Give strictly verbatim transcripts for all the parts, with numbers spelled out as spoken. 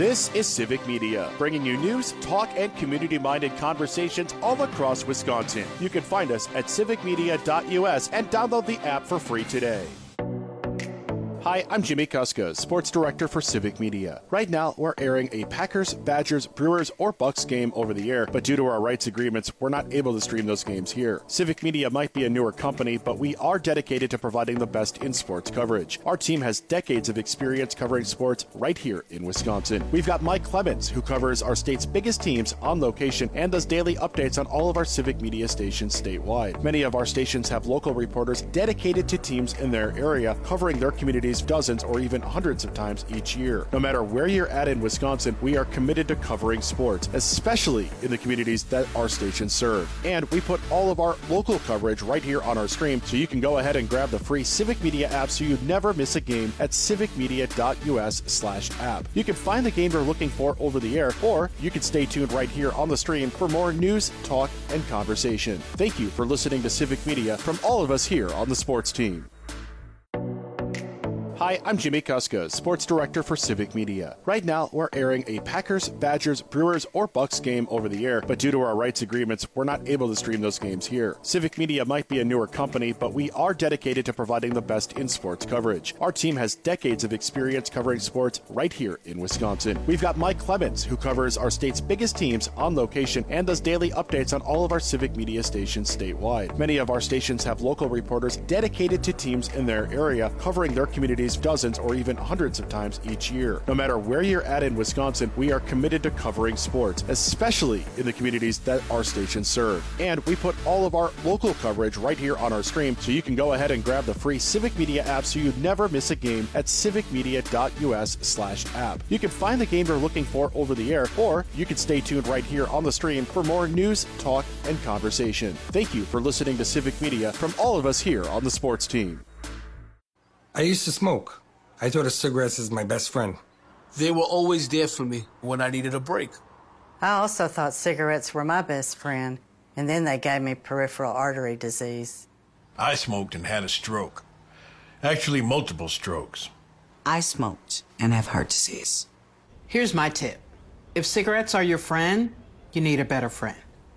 This is Civic Media, bringing you news, talk, and community-minded conversations all across Wisconsin. You can find us at civic media dot U S and download the app for free today. Hi, I'm Jimmy Kuska, Sports Director for Civic Media. Right now, we're airing a Packers, Badgers, Brewers, or Bucks game over the air, but due to our rights agreements, we're not able to stream those games here. Civic Media might be a newer company, but we are dedicated to providing the best in sports coverage. Our team has decades of experience covering sports right here in Wisconsin. We've got Mike Clemens, who covers our state's biggest teams on location and does daily updates on all of our Civic Media stations statewide. Many of our stations have local reporters dedicated to teams in their area, covering their communities dozens or even hundreds of times each year. No matter where you're at in Wisconsin, we are committed to covering sports, especially in the communities that our stations serve. And we put all of our local coverage right here on our stream, so you can go ahead and grab the free Civic Media app so you never miss a game at civic media dot U S slash app. You can find the game you're looking for over the air, or you can stay tuned right here on the stream for more news, talk, and conversation. Thank you for listening to Civic Media from all of us here on the sports team. Hi, I'm Jimmy Kuska, Sports Director for Civic Media. Right now, we're airing a Packers, Badgers, Brewers, or Bucks game over the air, but due to our rights agreements, we're not able to stream those games here. Civic Media might be a newer company, but we are dedicated to providing the best in sports coverage. Our team has decades of experience covering sports right here in Wisconsin. We've got Mike Clemens, who covers our state's biggest teams on location and does daily updates on all of our Civic Media stations statewide. Many of our stations have local reporters dedicated to teams in their area, covering their communities dozens or even hundreds of times each year. No matter where you're at in Wisconsin, we are committed to covering sports, especially in the communities that our stations serve. And we put all of our local coverage right here on our stream, so you can go ahead and grab the free Civic Media app so you never miss a game at civic media dot U S slash app. You can find the game you're looking for over the air, or you can stay tuned right here on the stream for more news, talk, and conversation. Thank you for listening to Civic Media from all of us here on the sports team. I used to smoke. I thought of cigarettes as my best friend. They were always there for me when I needed a break. I also thought cigarettes were my best friend, and then they gave me peripheral artery disease. I smoked and had a stroke. Actually, multiple strokes. I smoked and have heart disease. Here's my tip. If cigarettes are your friend, you need a better friend.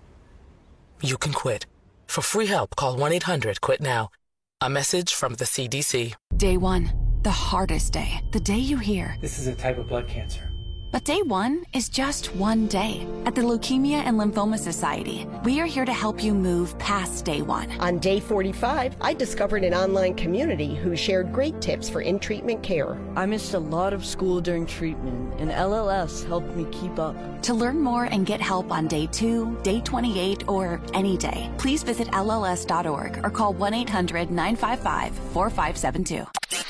You can quit. For free help, call one eight hundred quit now. A message from the C D C. Day one, the hardest day, the day you hear, this is a type of blood cancer. But day one is just one day. At the Leukemia and Lymphoma Society, we are here to help you move past day one. On day forty-five, I discovered an online community who shared great tips for in-treatment care. I missed a lot of school during treatment, and L L S helped me keep up. To learn more and get help on day two, day twenty-eight, or any day, please visit L L S dot org or call one eight hundred nine five five four five seven two.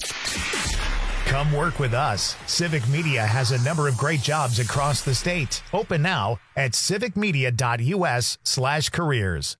Come work with us. Civic Media has a number of great jobs across the state. Open now at civic media dot U S slash careers.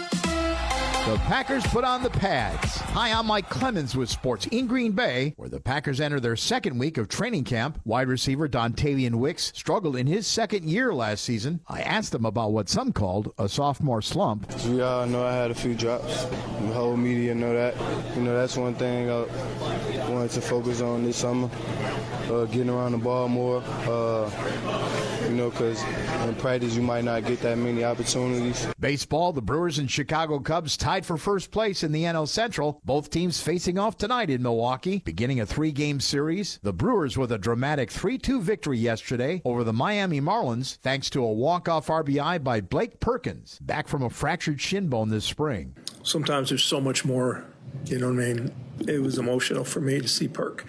The Packers put on the pads. Hi, I'm Mike Clemens with sports in Green Bay, where the Packers enter their second week of training camp. Wide receiver Dontavian Wicks struggled in his second year last season. I asked him about what some called a sophomore slump. We all know I had a few drops. The whole media know that. You know, that's one thing I wanted to focus on this summer, uh, getting around the ball more. Uh, you know, because in practice you might not get that many opportunities. Baseball, the Brewers and Chicago Cubs tied for first place in the N L Central. Both teams facing off tonight in Milwaukee, beginning a three-game series. The Brewers with a dramatic three two victory yesterday over the Miami Marlins, thanks to a walk-off R B I by Blake Perkins, back from a fractured shin bone this spring. Sometimes there's so much more, you know what I mean? It was emotional for me to see Perk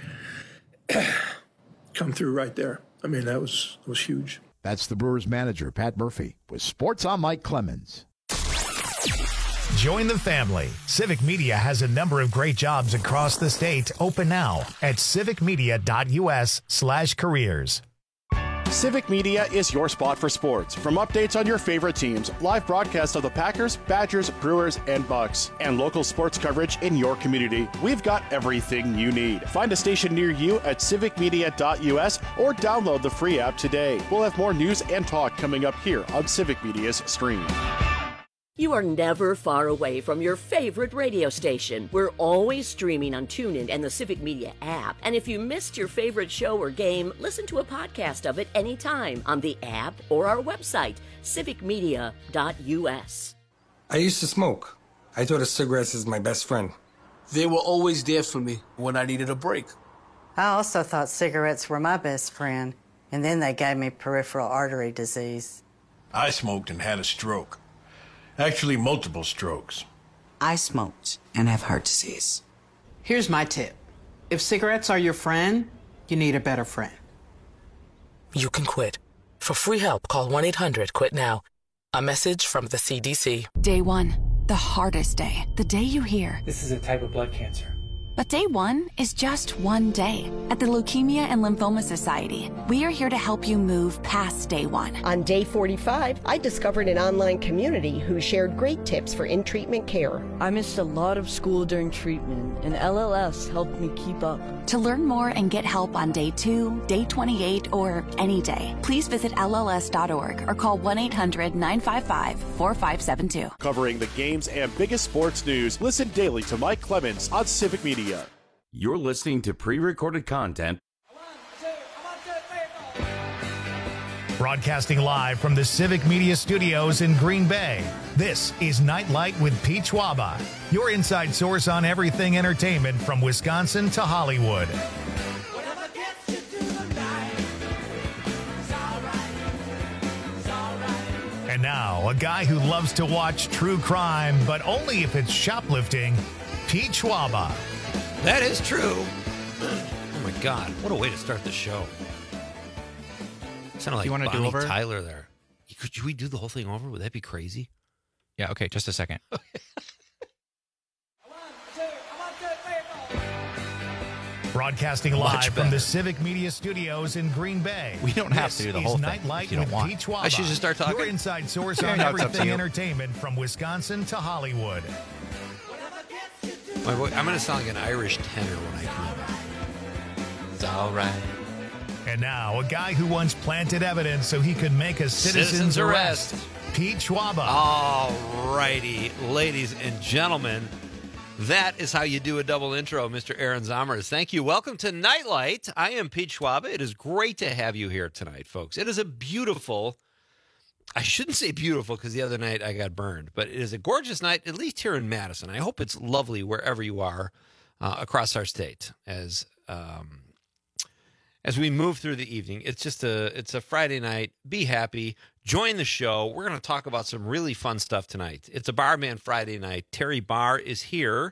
come through right there. I mean, that was, that was huge. That's the Brewers manager, Pat Murphy. With Sports, I'm Mike Clemens. Join the family. Civic Media has a number of great jobs across the state. Open now at civic media dot U S slash careers. Civic Media is your spot for sports. From updates on your favorite teams, live broadcasts of the Packers, Badgers, Brewers, and Bucks, and local sports coverage in your community, we've got everything you need. Find a station near you at civic media dot U S or download the free app today. We'll have more news and talk coming up here on Civic Media's stream. You are never far away from your favorite radio station. We're always streaming on TuneIn and the Civic Media app. And if you missed your favorite show or game, listen to a podcast of it anytime on the app or our website, civic media dot u s. I used to smoke. I thought of cigarettes as my best friend. They were always there for me when I needed a break. I also thought cigarettes were my best friend, and then they gave me peripheral artery disease. I smoked and had a stroke. Actually, multiple strokes. I smoked and have heart disease. Here's my tip. If cigarettes are your friend, you need a better friend. You can quit. For free help, call one eight hundred quit now. A message from the C D C. Day one, the hardest day. The day you hear, this is a type of blood cancer. But day one is just one day. At the Leukemia and Lymphoma Society, we are here to help you move past day one. On day forty-five, I discovered an online community who shared great tips for in-treatment care. I missed a lot of school during treatment, and L L S helped me keep up. To learn more and get help on day two, day twenty-eight, or any day, please visit L L S dot org or call one eight hundred nine five five four five seven two. Covering the games and biggest sports news, listen daily to Mike Clemens on Civic Media. You're listening to pre-recorded content. Broadcasting live from the Civic Media Studios in Green Bay, this is Nightlight with Pete Schwaba, your inside source on everything entertainment from Wisconsin to Hollywood. And now, a guy who loves to watch true crime, but only if it's shoplifting, Pete Schwaba. That is true. Oh my God, what a way to start the show. Sounded like you want to Bonnie do over? Tyler there. Could we do the whole thing over? Would that be crazy? Yeah, okay, just a second. Broadcasting live from the Civic Media Studios in Green Bay. We don't have to do the whole thing. Nightlight You don't with want. Pete Schwaba. I should just start talking? Your inside source Yeah, on no, it's up to everything you. entertainment from Wisconsin to Hollywood. My boy, I'm going to sound like an Irish tenor when I come in. It's all right. And now, a guy who once planted evidence so he could make a citizen's, Citizen's arrest. arrest. Pete Schwaba. All righty, ladies and gentlemen, that is how you do a double intro, Mister Aaron Zomers. Thank you. Welcome to Nightlight. I am Pete Schwaba. It is great to have you here tonight, folks. It is a beautiful, I shouldn't say beautiful because the other night I got burned, but it is a gorgeous night, at least here in Madison. I hope it's lovely wherever you are uh, across our state as um, as we move through the evening. It's just a, it's a Friday night. Be happy. Join the show. We're going to talk about some really fun stuff tonight. It's a Barman Friday night. Terry Barr is here.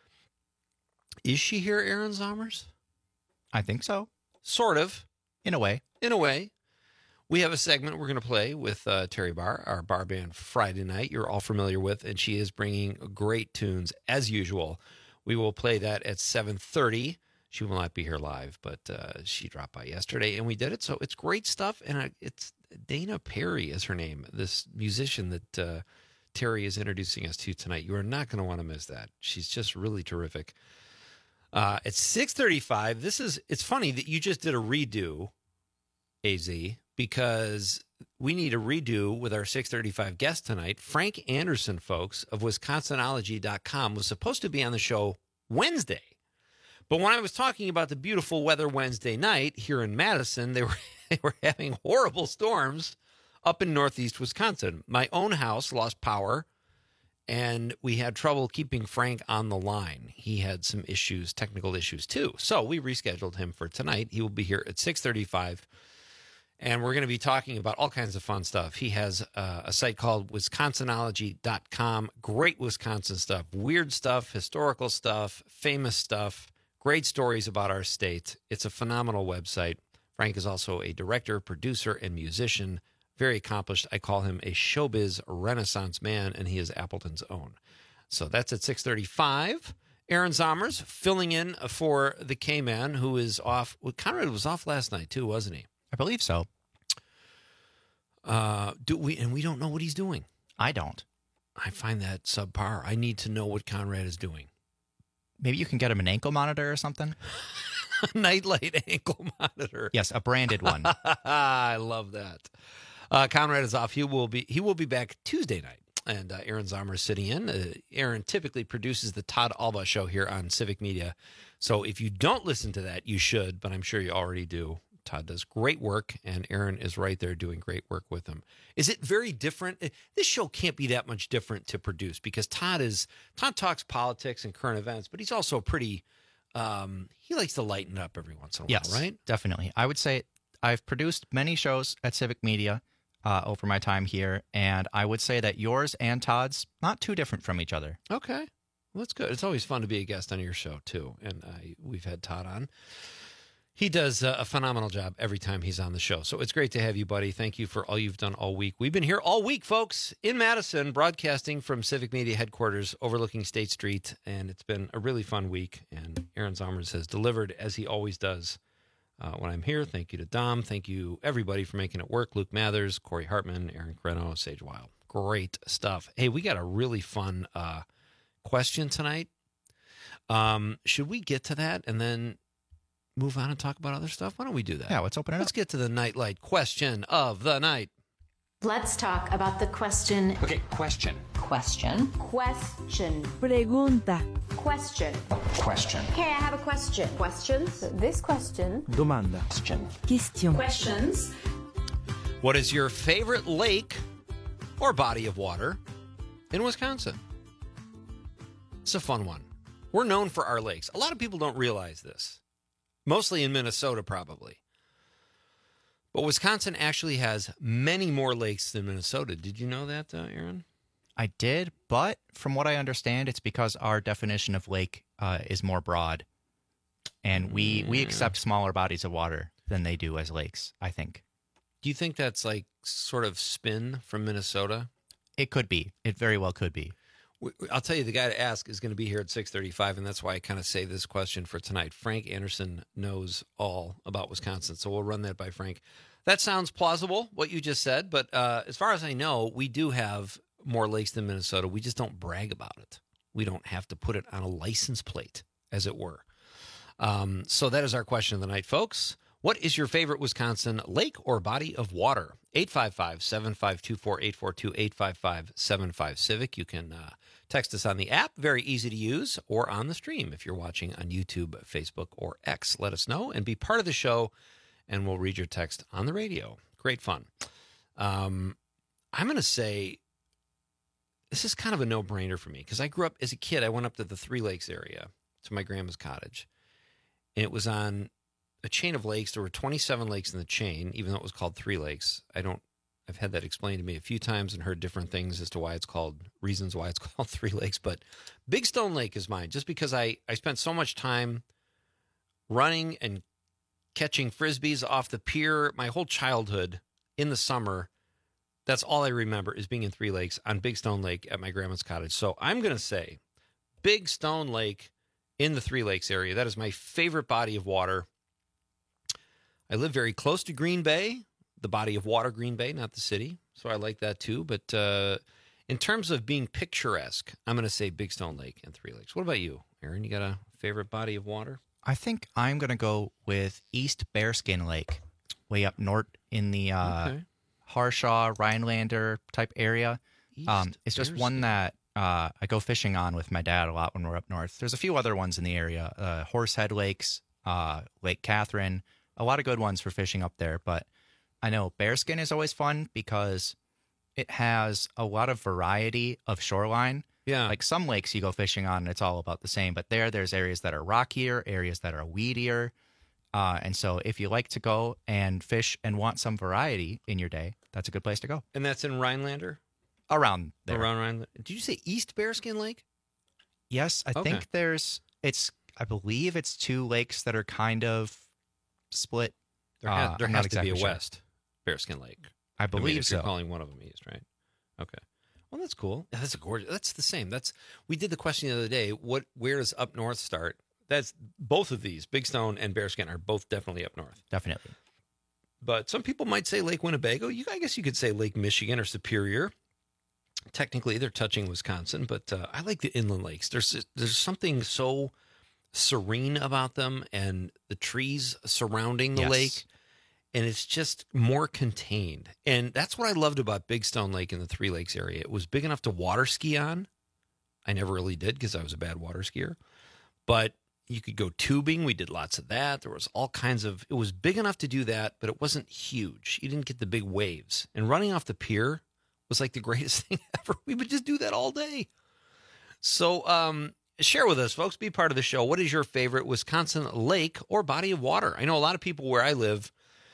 Is she here, Aaron Zomers? I think so. Sort of. In a way. In a way. We have a segment we're going to play with uh, Terry Barr, our bar band Friday night you're all familiar with, and she is bringing great tunes as usual. We will play that at seven thirty. She will not be here live, but uh, she dropped by yesterday, and we did it, so it's great stuff, and uh, it's Dana Perry is her name, this musician that uh, Terry is introducing us to tonight. You are not going to want to miss that. She's just really terrific. Uh, at six thirty-five, this is, it's funny that you just did a redo, A Z, because we need a redo with our six thirty-five guest tonight. Frank Anderson, folks, of Wisconsinology dot com, was supposed to be on the show Wednesday. But when I was talking about the beautiful weather Wednesday night here in Madison, they were they were having horrible storms up in northeast Wisconsin. My own house lost power, and we had trouble keeping Frank on the line. He had some issues, technical issues too. So we rescheduled him for tonight. He will be here at six thirty-five. And we're going to be talking about all kinds of fun stuff. He has uh, a site called Wisconsinology dot com. Great Wisconsin stuff, weird stuff, historical stuff, famous stuff, great stories about our state. It's a phenomenal website. Frank is also a director, producer, and musician. Very accomplished. I call him a showbiz renaissance man, and he is Appleton's own. So that's at six thirty-five. Aaron Zomers filling in for the K-Man, who is off. Well, Conrad was off last night, too, wasn't he? I believe so. Uh, do we? And we don't know what he's doing. I don't. I find that subpar. I need to know what Conrad is doing. Maybe you can get him an ankle monitor or something? Nightlight ankle monitor. Yes, a branded one. I love that. Uh, Conrad is off. He will be he will be back Tuesday night. and uh, Aaron Zomer is sitting in. Uh, Aaron typically produces the Todd Alba Show here on Civic Media. So if you don't listen to that, you should, but I'm sure you already do. Todd does great work, and Aaron is right there doing great work with him. Is it very different? This show can't be that much different to produce because Todd is Todd talks politics and current events, but he's also pretty, um, he likes to lighten it up every once in a Yes, while, right? Definitely. I would say I've produced many shows at Civic Media uh, over my time here, and I would say that yours and Todd's not too different from each other. Okay. Well, that's good. It's always fun to be a guest on your show, too, and uh, we've had Todd on. He does uh, a phenomenal job every time he's on the show. So it's great to have you, buddy. Thank you for all you've done all week. We've been here all week, folks, in Madison, broadcasting from Civic Media headquarters overlooking State Street. And it's been a really fun week. And Aaron Zomers has delivered, as he always does, uh, when I'm here. Thank you to Dom. Thank you, everybody, for making it work. Luke Mathers, Corey Hartman, Aaron Creno, Sage Wild. Great stuff. Hey, we got a really fun uh, question tonight. Um, should we get to that and then move on and talk about other stuff? Why don't we do that? Yeah, let's open it Let's up. get to the Nightlight question of the night. Let's talk about the question. Okay, question. Question. Question. Pregunta. Question. Question. Okay, I have a question. Questions? This question. Domanda. Question. Question. Questions. What is your favorite lake or body of water in Wisconsin? It's a fun one. We're known for our lakes. A lot of people don't realize this. Mostly in Minnesota, probably. But Wisconsin actually has many more lakes than Minnesota. Did you know that, uh, Aaron? I did, but from what I understand, it's because our definition of lake uh, is more broad. And we, we accept smaller bodies of water than they do as lakes, I think. Do you think that's like sort of spin from Minnesota? It could be. It very well could be. I'll tell you, the guy to ask is going to be here at six thirty-five, and that's why I kind of saved this question for tonight. Frank Anderson knows all about Wisconsin, so we'll run that by Frank. That sounds plausible, what you just said, but uh, as far as I know, we do have more lakes than Minnesota. We just don't brag about it. We don't have to put it on a license plate, as it were. Um, so that is our question of the night, folks. What is your favorite Wisconsin lake or body of water? eight five five, seven five two four, eight four two, eight five five, seven five Civic. You can uh, text us on the app, very easy to use, or on the stream if you're watching on YouTube, Facebook, or X. Let us know and be part of the show, and we'll read your text on the radio. Great fun. Um, I'm going to say this is kind of a no-brainer for me because I grew up as a kid. I went up to the Three Lakes area to my grandma's cottage, and it was on a chain of lakes. There were twenty-seven lakes in the chain, even though it was called Three Lakes. I don't, I've had that explained to me a few times and heard different things as to why it's called, reasons why it's called Three Lakes. But Big Stone Lake is mine, just because I, I spent so much time running and catching Frisbees off the pier my whole childhood in the summer. That's all I remember is being in Three Lakes on Big Stone Lake at my grandma's cottage. So I'm going to say Big Stone Lake in the Three Lakes area. That is my favorite body of water. I live very close to Green Bay, the body of water, Green Bay, not the city. So I like that too. But uh, in terms of being picturesque, I'm going to say Big Stone Lake and Three Lakes. What about you, Aaron? You got a favorite body of water? I think I'm going to go with East Bearskin Lake, way up north in the uh, Okay. Harshaw, Rhinelander type area. Um, it's just one that uh, I go fishing on with my dad a lot when we're up north. There's a few other ones in the area, uh, Horsehead Lakes, uh, Lake Catherine, a lot of good ones for fishing up there. But I know Bearskin is always fun because it has a lot of variety of shoreline. Yeah. Like some lakes you go fishing on and it's all about the same, but there, there's areas that are rockier, areas that are weedier. Uh, and so if you like to go and fish and want some variety in your day, that's a good place to go. And that's in Rhinelander? Around there. Around Rhinelander. Did you say East Bearskin Lake? Yes, I Okay. think there's, it's, I believe it's two lakes that are kind of split. There, has, Uh, there I'm has not to be a exactly sure. West Bearskin Lake. I mean, believe if you're so. calling one of them East, right? Okay. Well, that's cool. Yeah, that's a gorgeous. That's the same. That's we did the question the other day. What? Where does up north start? That's both of these. Big Stone and Bearskin are both definitely up north. Definitely. But some people might say Lake Winnebago. You, I guess you could say Lake Michigan or Superior. Technically, they're touching Wisconsin, but uh, I like the inland lakes. There's there's something so serene about them, and the trees surrounding the Yes. lake. and it's just more contained. And that's what I loved about Big Stone Lake in the Three Lakes area. It was big enough to water ski on. I never really did because I was a bad water skier. But you could go tubing. We did lots of that. There was all kinds of, it was big enough to do that, but it wasn't huge. You didn't get the big waves. And running off the pier was like the greatest thing ever. We would just do that all day. So um, share with us, folks. Be part of the show. What is your favorite Wisconsin lake or body of water? I know a lot of people where I live,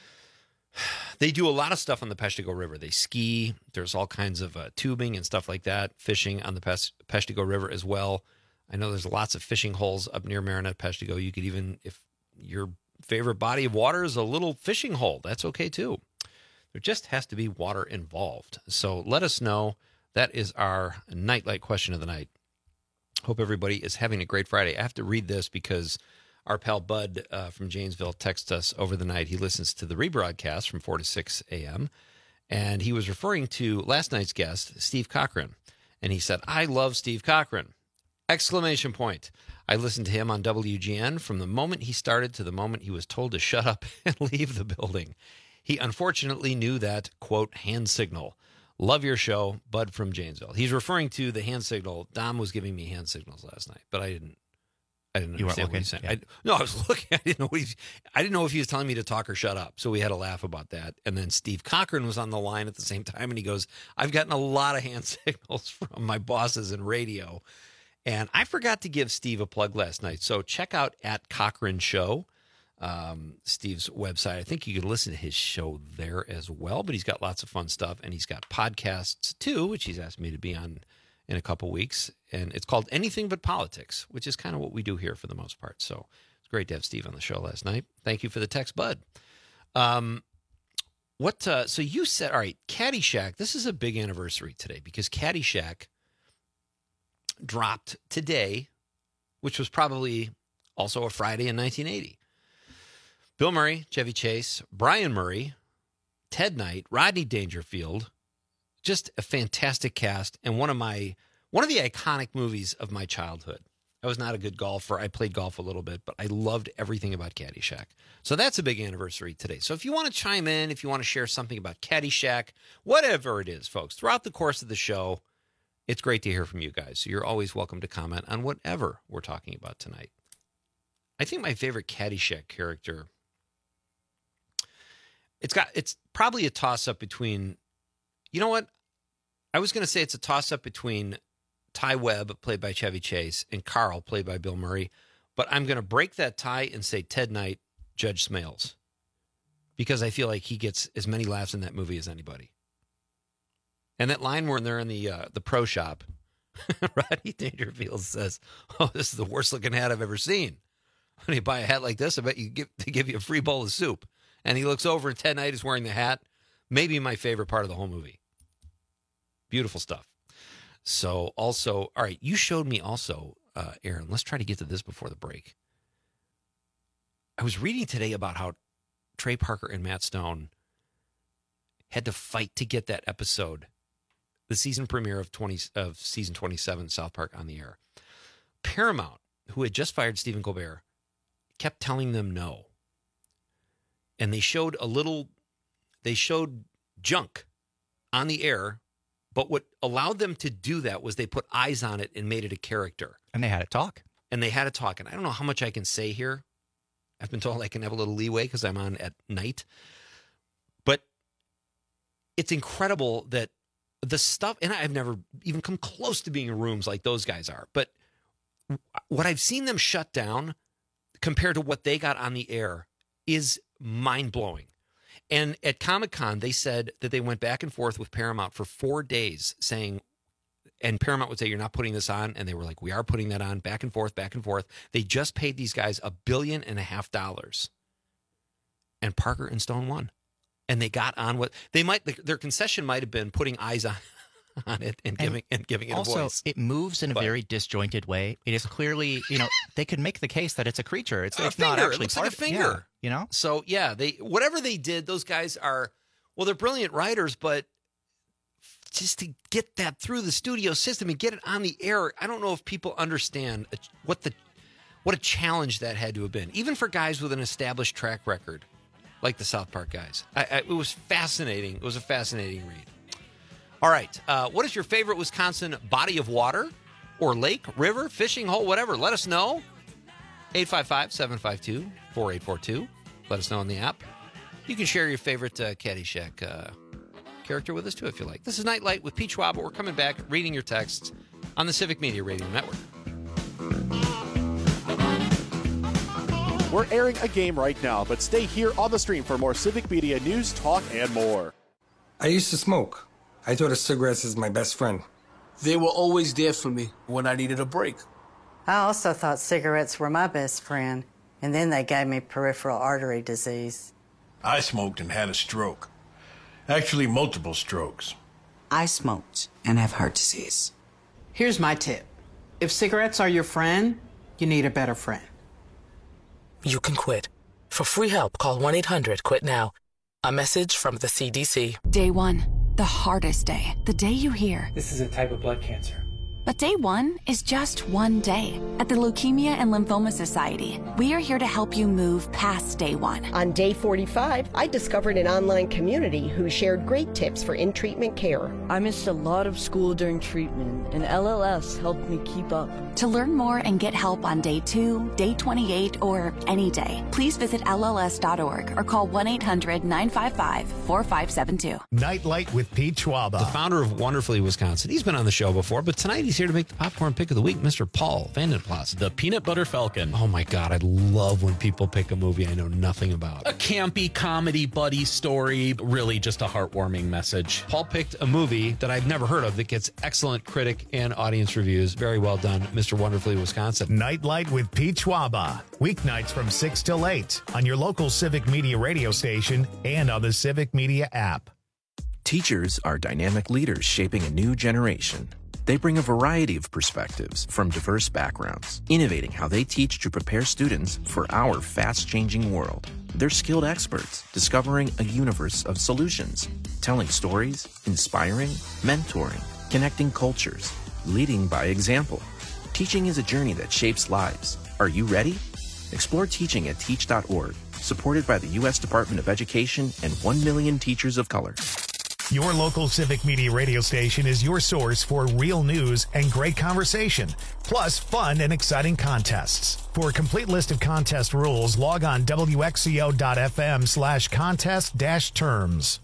they do a lot of stuff on the Peshtigo River. They ski. There's all kinds of uh, tubing and stuff like that, fishing on the Pes- Peshtigo River as well. I know there's lots of fishing holes up near Marinette, Peshtigo. You could even, if your favorite body of water is a little fishing hole, that's okay too. There just has to be water involved. So let us know. That is our Nightlight question of the night. Hope everybody is having a great Friday. I have to read this because our pal Bud uh, from Janesville texted us over the night. He listens to the rebroadcast from four to six a.m., and he was referring to last night's guest, Steve Cochran. And he said, I love Steve Cochran. Exclamation point. I listened to him on W G N from the moment he started to the moment he was told to shut up and leave the building. He unfortunately knew that, quote, hand signal. Love your show, Bud from Janesville. He's referring to the hand signal. Dom was giving me hand signals last night, but I didn't I didn't You weren't understand what he looking? was saying. Yeah. I, no, I was looking. I didn't know what he, I didn't know if he was telling me to talk or shut up. So we had a laugh about that. And then Steve Cochran was on the line at the same time, and he goes, I've gotten a lot of hand signals from my bosses in radio. And I forgot to give Steve a plug last night. So check out at Cochran Show, um, Steve's website. I think you can listen to his show there as well. But he's got lots of fun stuff. And he's got podcasts too, which he's asked me to be on in a couple weeks. And it's called Anything But Politics, which is kind of what we do here for the most part. So it's great to have Steve on the show last night. Thank you for the text, Bud. Um, what? Uh, so you said, all right, Caddyshack. This is a big anniversary today because Caddyshack dropped today, which was probably also a Friday in nineteen eighty. Bill Murray, Chevy Chase, Brian Murray, Ted Knight, Rodney Dangerfield, just a fantastic cast and one of my one of the iconic movies of my childhood. I was not a good golfer. I played golf a little bit, but I loved everything about Caddyshack. So that's a big anniversary today. So if you want to chime in, if you want to share something about Caddyshack, whatever it is, folks, throughout the course of the show, it's great to hear from you guys. So you're always welcome to comment on whatever we're talking about tonight. I think my favorite Caddyshack character, it's got it's probably a toss-up between, you know what? I was going to say it's a toss-up between Ty Webb, played by Chevy Chase, and Carl, played by Bill Murray. But I'm going to break that tie and say Ted Knight, Judge Smales, because I feel like he gets as many laughs in that movie as anybody. And that line when they're in the uh, the pro shop, Rodney Dangerfield says, "Oh, this is the worst looking hat I've ever seen. When you buy a hat like this, I bet you give they give you a free bowl of soup." And he looks over, and Ted Knight is wearing the hat. Maybe my favorite part of the whole movie. Beautiful stuff. So, also, all right, you showed me also, uh, Aaron. Let's try to get to this before the break. I was reading today about how Trey Parker and Matt Stone had to fight to get that episode, the season premiere of twenty of season twenty-seven, South Park, on the air. Paramount, who had just fired Stephen Colbert, kept telling them no. And they showed a little, they showed junk on the air, but what allowed them to do that was they put eyes on it and made it a character. And they had it talk. And they had it talk. And I don't know how much I can say here. I've been told I can have a little leeway because I'm on at night. But it's incredible that the stuff, and I've never even come close to being in rooms like those guys are, but what I've seen them shut down compared to what they got on the air is mind-blowing. And at Comic-Con, they said that they went back and forth with Paramount for four days saying, and Paramount would say, you're not putting this on. And they were like, we are putting that on, back and forth, back and forth. They just paid these guys a billion and a half dollars. And Parker and Stone won. And they got on what they might, their concession might have been putting eyes on, on it and giving and, and giving it also, a voice. It moves in a but, very disjointed way. It is clearly, you know, they could make the case that it's a creature. It's, a it's finger. not actually It looks part like a of, finger. Yeah, you know? So, yeah, they whatever they did, those guys are, well, they're brilliant writers, but just to get that through the studio system and get it on the air, I don't know if people understand what the what a challenge that had to have been. Even for guys with an established track record, like the South Park guys. I, I, it was fascinating. It was a fascinating read. All right. Uh, what is your favorite Wisconsin body of water or lake, river, fishing hole, whatever? Let us know. eight five five, seven five two, four eight four two. Let us know on the app. You can share your favorite uh, Caddyshack uh, character with us, too, if you like. This is Nightlight with Pete Schwab. We're coming back, reading your texts on the Civic Media Radio Network. We're airing a game right now, but stay here on the stream for more Civic Media news, talk, and more. I used to smoke. I thought of cigarettes as my best friend. They were always there for me when I needed a break. I also thought cigarettes were my best friend, and then they gave me peripheral artery disease. I smoked and had a stroke. Actually, multiple strokes. I smoked and have heart disease. Here's my tip. If cigarettes are your friend, you need a better friend. You can quit. For free help, call one eight hundred quit now. A message from the C D C. Day one, the hardest day. The day you hear, this is a type of blood cancer. But day one is just one day. At the Leukemia and Lymphoma Society, we are here to help you move past day one. On day forty-five, I discovered an online community who shared great tips for in-treatment care. I missed a lot of school during treatment, and L L S helped me keep up. To learn more and get help on day two, day twenty-eight, or any day, please visit L L S dot org or call one eight hundred, nine five five, four five seven two. Nightlight with Pete Schwab. The founder of Wonderfully Wisconsin. He's been on the show before, but tonight he's here to make the popcorn pick of the week, Mister Paul Vandenplas. The Peanut Butter Falcon. Oh my God, I love when people pick a movie I know nothing about. A campy comedy buddy story, really just a heartwarming message. Paul picked a movie that I've never heard of that gets excellent critic and audience reviews. Very well done, Mister Wonderfully Wisconsin. Nightlight with Pete Schwaba. Weeknights from six till eight on your local Civic Media radio station and on the Civic Media app. Teachers are dynamic leaders shaping a new generation. They bring a variety of perspectives from diverse backgrounds, innovating how they teach to prepare students for our fast-changing world. They're skilled experts, discovering a universe of solutions, telling stories, inspiring, mentoring, connecting cultures, leading by example. Teaching is a journey that shapes lives. Are you ready? Explore teaching at teach dot org, supported by the U S Department of Education and one million teachers of color. Your local Civic Media radio station is your source for real news and great conversation, plus fun and exciting contests. For a complete list of contest rules, log on W X C O dot F M slash contest dash terms.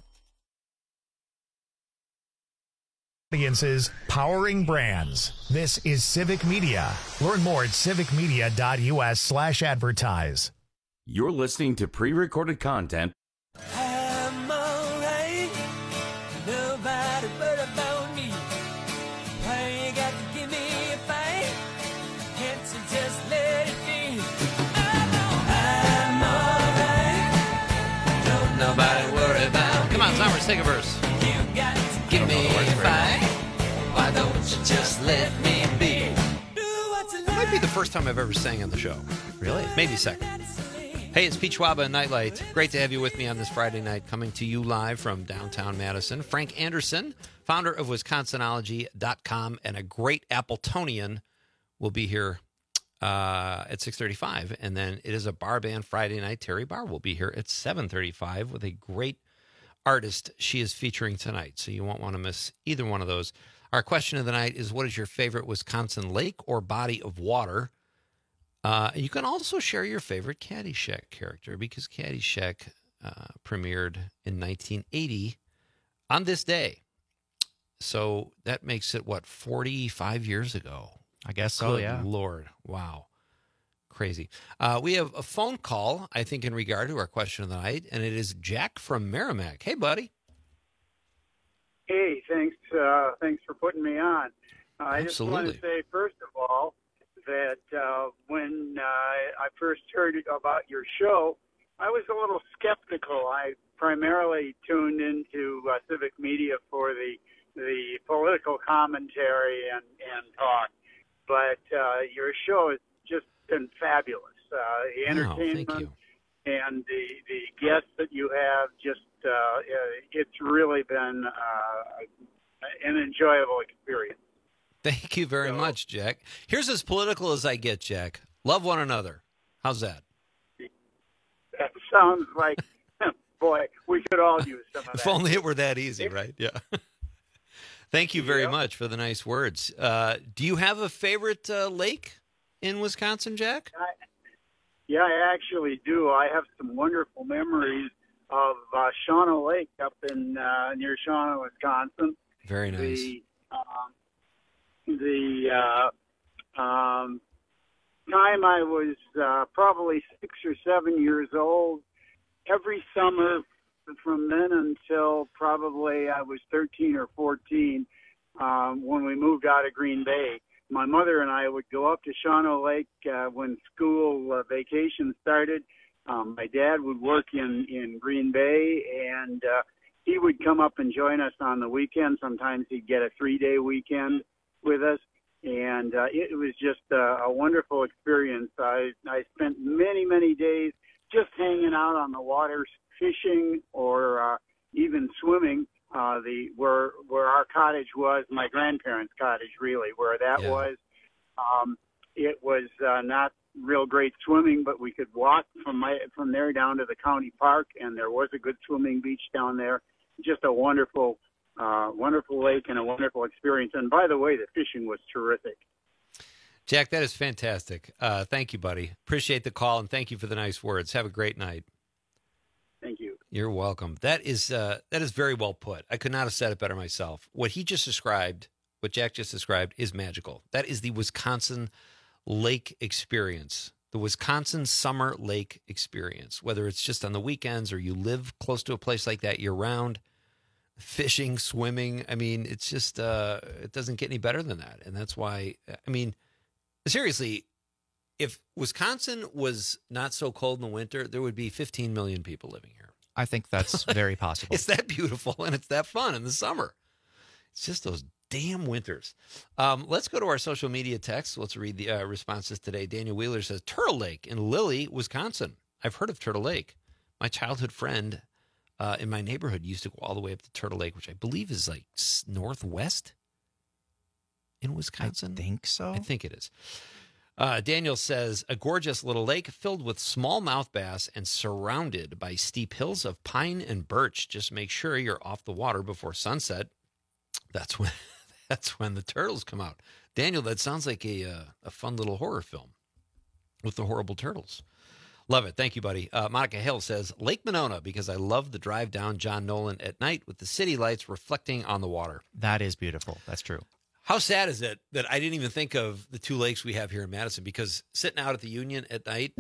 Audiences powering brands. This is Civic Media. Learn more at civic media dot U S slash advertise. You're listening to pre-recorded content. I'm alright. Nobody but about me. Why you got to give me a fight? Can't you just let it be? I know I'm alright. Don't nobody worry about. Come on, Summers, take a verse. You got to give me a fight. Why don't you just let me be? That might be the first time I've ever sang on the show. Really? Maybe second. Hey, it's Pete Schwaba and Nightlight. Great to have you with me on this Friday night, coming to you live from downtown Madison. Frank Anderson, founder of Wisconsinology dot com and a great Appletonian, will be here uh, at six thirty-five. And then it is a bar band Friday night. Terry Barr will be here at seven thirty-five with a great artist she is featuring tonight. So you won't want to miss either one of those. Our question of the night is, what is your favorite Wisconsin lake or body of water? Uh, you can also share your favorite Caddyshack character, because Caddyshack uh, premiered in nineteen eighty on this day. So that makes it, what, forty-five years ago? I guess so, Good yeah. Lord. Wow. Crazy. Uh, we have a phone call, I think, in regard to our question of the night, and it is Jack from Merrimack. Hey, buddy. Hey, thanks uh, thanks for putting me on. Uh, I just want Absolutely. to say, first of all, that uh, when uh, I first heard about your show, I was a little skeptical. I primarily tuned into uh, Civic Media for the the political commentary and, and talk, but uh, your show has just been fabulous. Uh, the entertainment Oh, thank you. and the, the guests that you have, just uh, it's really been uh, an enjoyable experience. Thank you very much, Jack. Here's as political as I get, Jack. Love one another. How's that? That sounds like boy, we could all use some of that. If only it were that easy, right? Yeah. Thank you very yep. much for the nice words. Uh, do you have a favorite uh, lake in Wisconsin, Jack? I, yeah, I actually do. I have some wonderful memories of uh, Shauna Lake up in uh, near Shauna, Wisconsin. Very nice. The, um, the uh, um, time I was uh, probably six or seven years old, every summer from then until probably I was thirteen or fourteen, um, when we moved out of Green Bay, my mother and I would go up to Shauna Lake uh, when school uh, vacation started. Um, my dad would work in, in Green Bay, and uh, he would come up and join us on the weekend. Sometimes he'd get a three-day weekend with us, and uh, it was just uh, a wonderful experience. I, I spent many, many days just hanging out on the water, fishing, or uh, even swimming. Uh, the where where our cottage was, my grandparents' cottage, really, where that yeah. was. Um, it was uh, not real great swimming, but we could walk from my from there down to the county park, and there was a good swimming beach down there. Just a wonderful, uh, wonderful lake and a wonderful experience. And by the way, the fishing was terrific. Jack, that is fantastic. Uh, thank you, buddy. Appreciate the call, and thank you for the nice words. Have a great night. Thank you. You're welcome. That is uh, that is very well put. I could not have said it better myself. What he just described, what Jack just described, is magical. That is the Wisconsin lake experience, the Wisconsin summer lake experience, whether it's just on the weekends or you live close to a place like that year-round, fishing, swimming. I mean, it's just, uh, it doesn't get any better than that. And that's why, I mean, seriously, if Wisconsin was not so cold in the winter, there would be fifteen million people living here. I think that's very possible. It's that beautiful, and it's that fun in the summer. It's just those damn winters. Um, let's go to our social media texts. Let's read the uh, responses today. Daniel Wheeler says, Turtle Lake in Lilly, Wisconsin. I've heard of Turtle Lake. My childhood friend uh, in my neighborhood used to go all the way up to Turtle Lake, which I believe is like northwest in Wisconsin. I think so. I think it is. Uh, Daniel says, a gorgeous little lake filled with smallmouth bass and surrounded by steep hills of pine and birch. Just make sure you're off the water before sunset. That's when that's when the turtles come out. Daniel, that sounds like a uh, a fun little horror film with the horrible turtles. Love it. Thank you, buddy. Uh, Monica Hill says, Lake Monona, because I love the drive down John Nolan at night with the city lights reflecting on the water. That is beautiful. That's true. How sad is it that I didn't even think of the two lakes we have here in Madison? Because sitting out at the Union at night,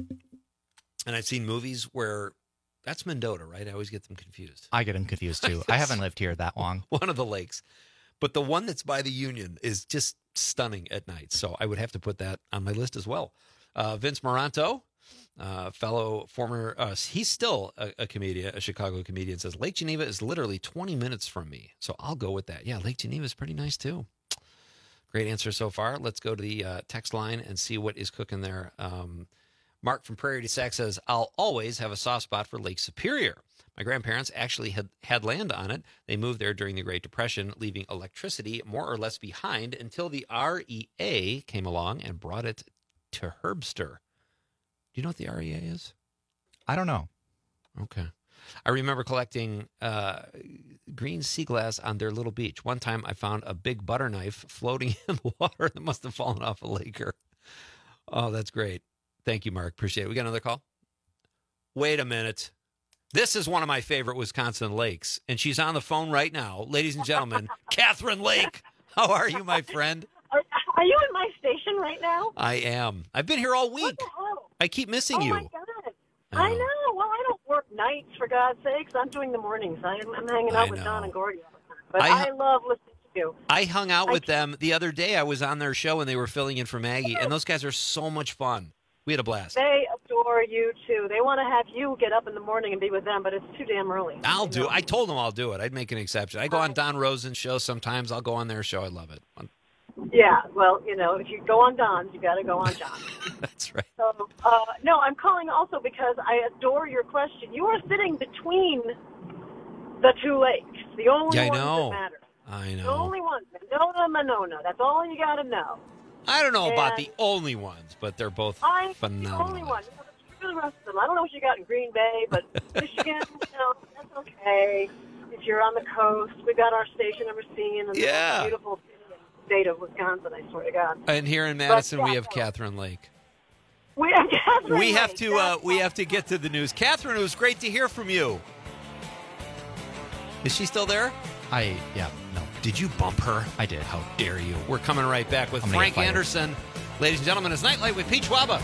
and I've seen movies where that's Mendota, right? I always get them confused. I get them confused, too. I haven't lived here that long. One of the lakes. But the one that's by the Union is just stunning at night. So I would have to put that on my list as well. Uh, Vince Moranto, uh, fellow former, uh, he's still a, a comedian, a Chicago comedian, says, Lake Geneva is literally twenty minutes from me. So I'll go with that. Yeah, Lake Geneva is pretty nice, too. Great answer so far. Let's go to the uh, text line and see what is cooking there. Um, Mark from Prairie du Sac says, I'll always have a soft spot for Lake Superior. My grandparents actually had, had land on it. They moved there during the Great Depression, leaving electricity more or less behind until the R E A came along and brought it to Herbster. Do you know what the R E A is? I don't know. Okay. I remember collecting uh, green sea glass on their little beach. One time I found a big butter knife floating in the water that must have fallen off a laker. Oh, that's great. Thank you, Mark. Appreciate it. We got another call? Wait a minute. This is one of my favorite Wisconsin lakes, and she's on the phone right now. Ladies and gentlemen, Catherine Lake. How are you, my friend? Are, are you in my station right now? I am. I've been here all week. What the hell? I keep missing oh you. Oh, my God. I know. I know. Well, I don't work nights, for God's sakes. I'm doing the mornings. I'm, I'm hanging out I with know. Don and Gordy. But I- I, love listening to you. I hung out I with them the other day. I was on their show, and they were filling in for Maggie, and those guys are so much fun. We had a blast. They adore you, too. They want to have you get up in the morning and be with them, but it's too damn early. I'll you do know? it. I told them I'll do it. I'd make an exception. I go on Don Rosen's show sometimes. I'll go on their show. I love it. Yeah, well, you know, if you go on Don's, you got to go on John. That's right. So, uh, no, I'm calling also because I adore your question. You are sitting between the two lakes, the only Yeah, I ones know. that matter. I The know. only ones, Monona, Monona. That's all you got to know. I don't know about And the only ones, but they're both I'm phenomenal. the only one. for the rest of them. I don't know what you got in Green Bay, but Michigan, you know, that's okay. If you're on the coast, we got our station that we're seeing in the Yeah. beautiful state of Wisconsin, I swear to God. And here in Madison, But, yeah, we have Catherine Lake. We have Catherine We have Lake. to uh, we have to get to the news. Catherine, it was great to hear from you. Is she still there? I, yeah, no. Did you bump her? I did. How dare you? We're coming right back with I'm gonna Frank get fired. Anderson. Ladies and gentlemen, it's Nightlight with Pete Schwaba.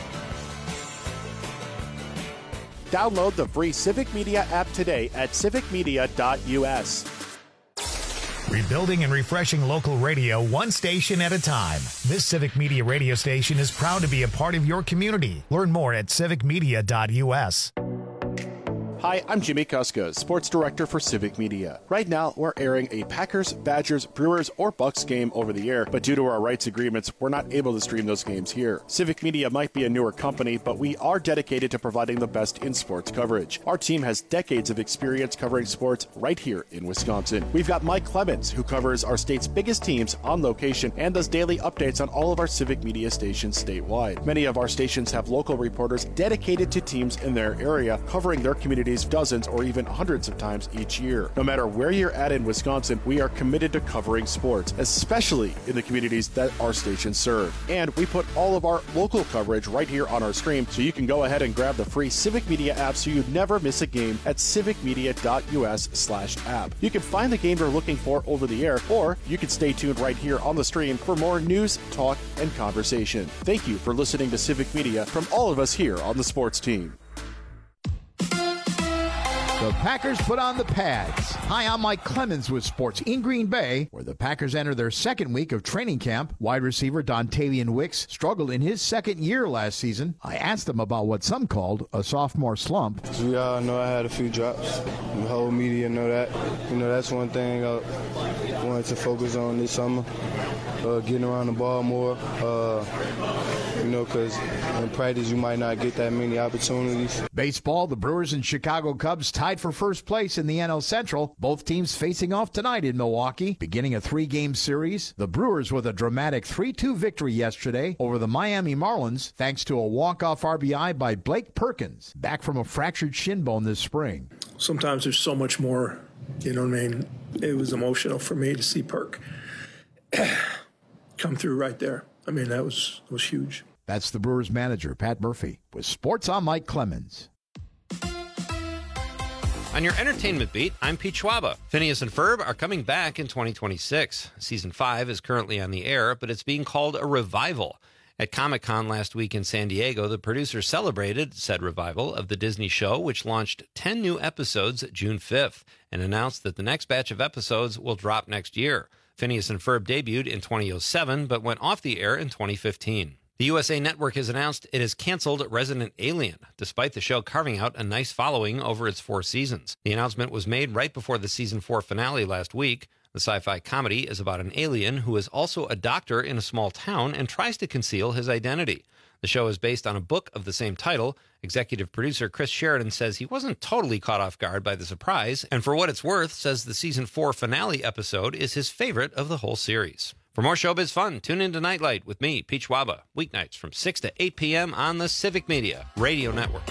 Download the free Civic Media app today at civic media dot u s. Rebuilding and refreshing local radio one station at a time. This Civic Media radio station is proud to be a part of your community. Learn more at civic media dot u s. Hi, I'm Jimmy Kuska, Sports Director for Civic Media. Right now, we're airing a Packers, Badgers, Brewers, or Bucks game over the air, but due to our rights agreements, we're not able to stream those games here. Civic Media might be a newer company, but we are dedicated to providing the best in sports coverage. Our team has decades of experience covering sports right here in Wisconsin. We've got Mike Clemens, who covers our state's biggest teams on location and does daily updates on all of our Civic Media stations statewide. Many of our stations have local reporters dedicated to teams in their area, covering their communities dozens or even hundreds of times each year. No matter where you're at in Wisconsin, we are committed to covering sports, especially in the communities that our stations serve. And we put all of our local coverage right here on our stream, so you can go ahead and grab the free Civic Media app so you never miss a game at civic media dot u s slash app. You can find the game you're looking for over the air, or you can stay tuned right here on the stream for more news, talk, and conversation. Thank you for listening to Civic Media from all of us here on the sports team. The Packers put on the pads. Hi, I'm Mike Clemens with Sports in Green Bay, where the Packers enter their second week of training camp. Wide receiver Dontavian Wicks struggled in his second year last season. I asked him about what some called a sophomore slump. We all know I had a few drops. The whole media know that. You know, that's one thing I wanted to focus on this summer, uh, getting around the ball more. Uh, you know, because in practice you might not get that many opportunities. Baseball, the Brewers and Chicago Cubs tied for first place in the N L Central. Both teams facing off tonight in Milwaukee, beginning a three-game series. The Brewers with a dramatic three two victory yesterday over the Miami Marlins, thanks to a walk-off R B I by Blake Perkins, back from a fractured shin bone this spring. Sometimes there's so much more, you know what I mean? It was emotional for me to see Perk come through right there. I mean, that was was huge. That's the Brewers manager, Pat Murphy. With Sports, I'm Mike Clemens. On your entertainment beat, I'm Pete Schwaba. Phineas and Ferb are coming back in twenty twenty-six. Season five is currently on the air, but it's being called a revival. At Comic-Con last week in San Diego, the producers celebrated said revival of the Disney show, which launched ten new episodes June fifth, and announced that the next batch of episodes will drop next year. Phineas and Ferb debuted in two thousand seven, but went off the air in twenty fifteen. The U S A Network has announced it has canceled Resident Alien, despite the show carving out a nice following over its four seasons. The announcement was made right before the season four finale last week. The sci-fi comedy is about an alien who is also a doctor in a small town and tries to conceal his identity. The show is based on a book of the same title. Executive producer Chris Sheridan says he wasn't totally caught off guard by the surprise, and for what it's worth, says the season four finale episode is his favorite of the whole series. For more showbiz fun, tune in to Nightlight with me, Pete Schwaba, weeknights from six to eight p.m. on the Civic Media Radio Network.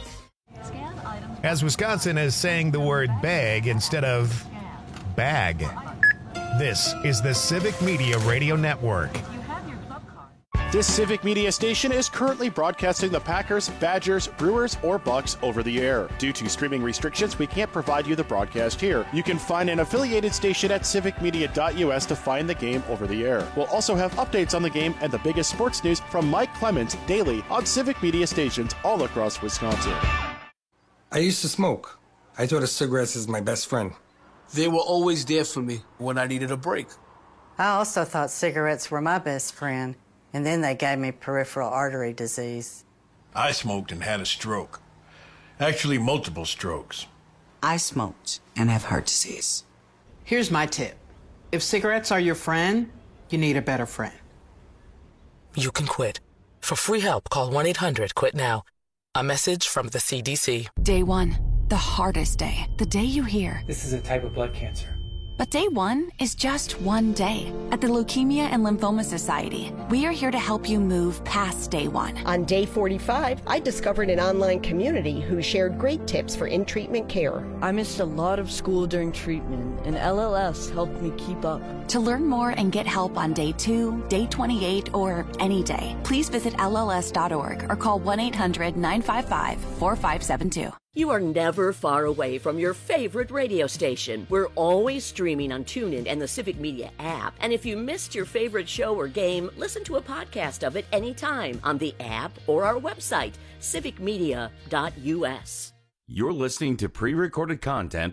As Wisconsin is saying the word bag instead of bag. This is the Civic Media Radio Network. This Civic Media station is currently broadcasting the Packers, Badgers, Brewers, or Bucks over the air. Due to streaming restrictions, we can't provide you the broadcast here. You can find an affiliated station at civic media dot u s to find the game over the air. We'll also have updates on the game and the biggest sports news from Mike Clemens daily on Civic Media stations all across Wisconsin. I used to smoke. I thought of cigarettes as my best friend. They were always there for me when I needed a break. I also thought cigarettes were my best friend. And then they gave me peripheral artery disease. I smoked and had a stroke. Actually, multiple strokes. I smoked and have heart disease. Here's my tip. If cigarettes are your friend, you need a better friend. You can quit. For free help, call one eight hundred quit now. A message from the C D C. Day one, the hardest day. The day you hear, this is a type of blood cancer. But day one is just one day. At the Leukemia and Lymphoma Society, we are here to help you move past day one. On day forty-five, I discovered an online community who shared great tips for in-treatment care. I missed a lot of school during treatment, and L L S helped me keep up. To learn more and get help on day two, day twenty-eight, or any day, please visit L L S dot org or call one eight hundred nine five five four five seven two. You are never far away from your favorite radio station. We're always streaming on TuneIn and the Civic Media app. And if you missed your favorite show or game, listen to a podcast of it anytime on the app or our website, civic media dot U S. You're listening to pre-recorded content.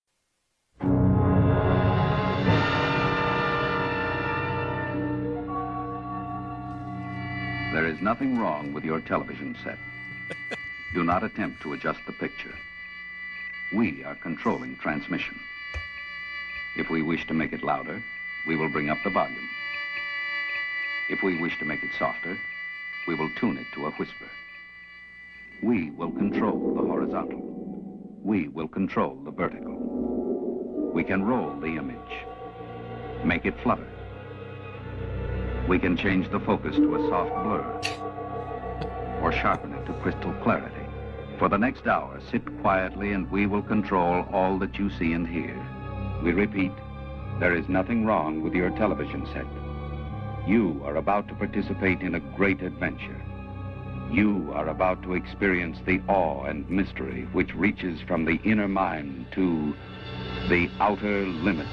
There is nothing wrong with your television set. Do not attempt to adjust the picture. We are controlling transmission. If we wish to make it louder, we will bring up the volume. If we wish to make it softer, we will tune it to a whisper. We will control the horizontal. We will control the vertical. We can roll the image, make it flutter. We can change the focus to a soft blur, or sharpen it to crystal clarity. For the next hour, sit quietly and we will control all that you see and hear. We repeat, there is nothing wrong with your television set. You are about to participate in a great adventure. You are about to experience the awe and mystery which reaches from the inner mind to the outer limits.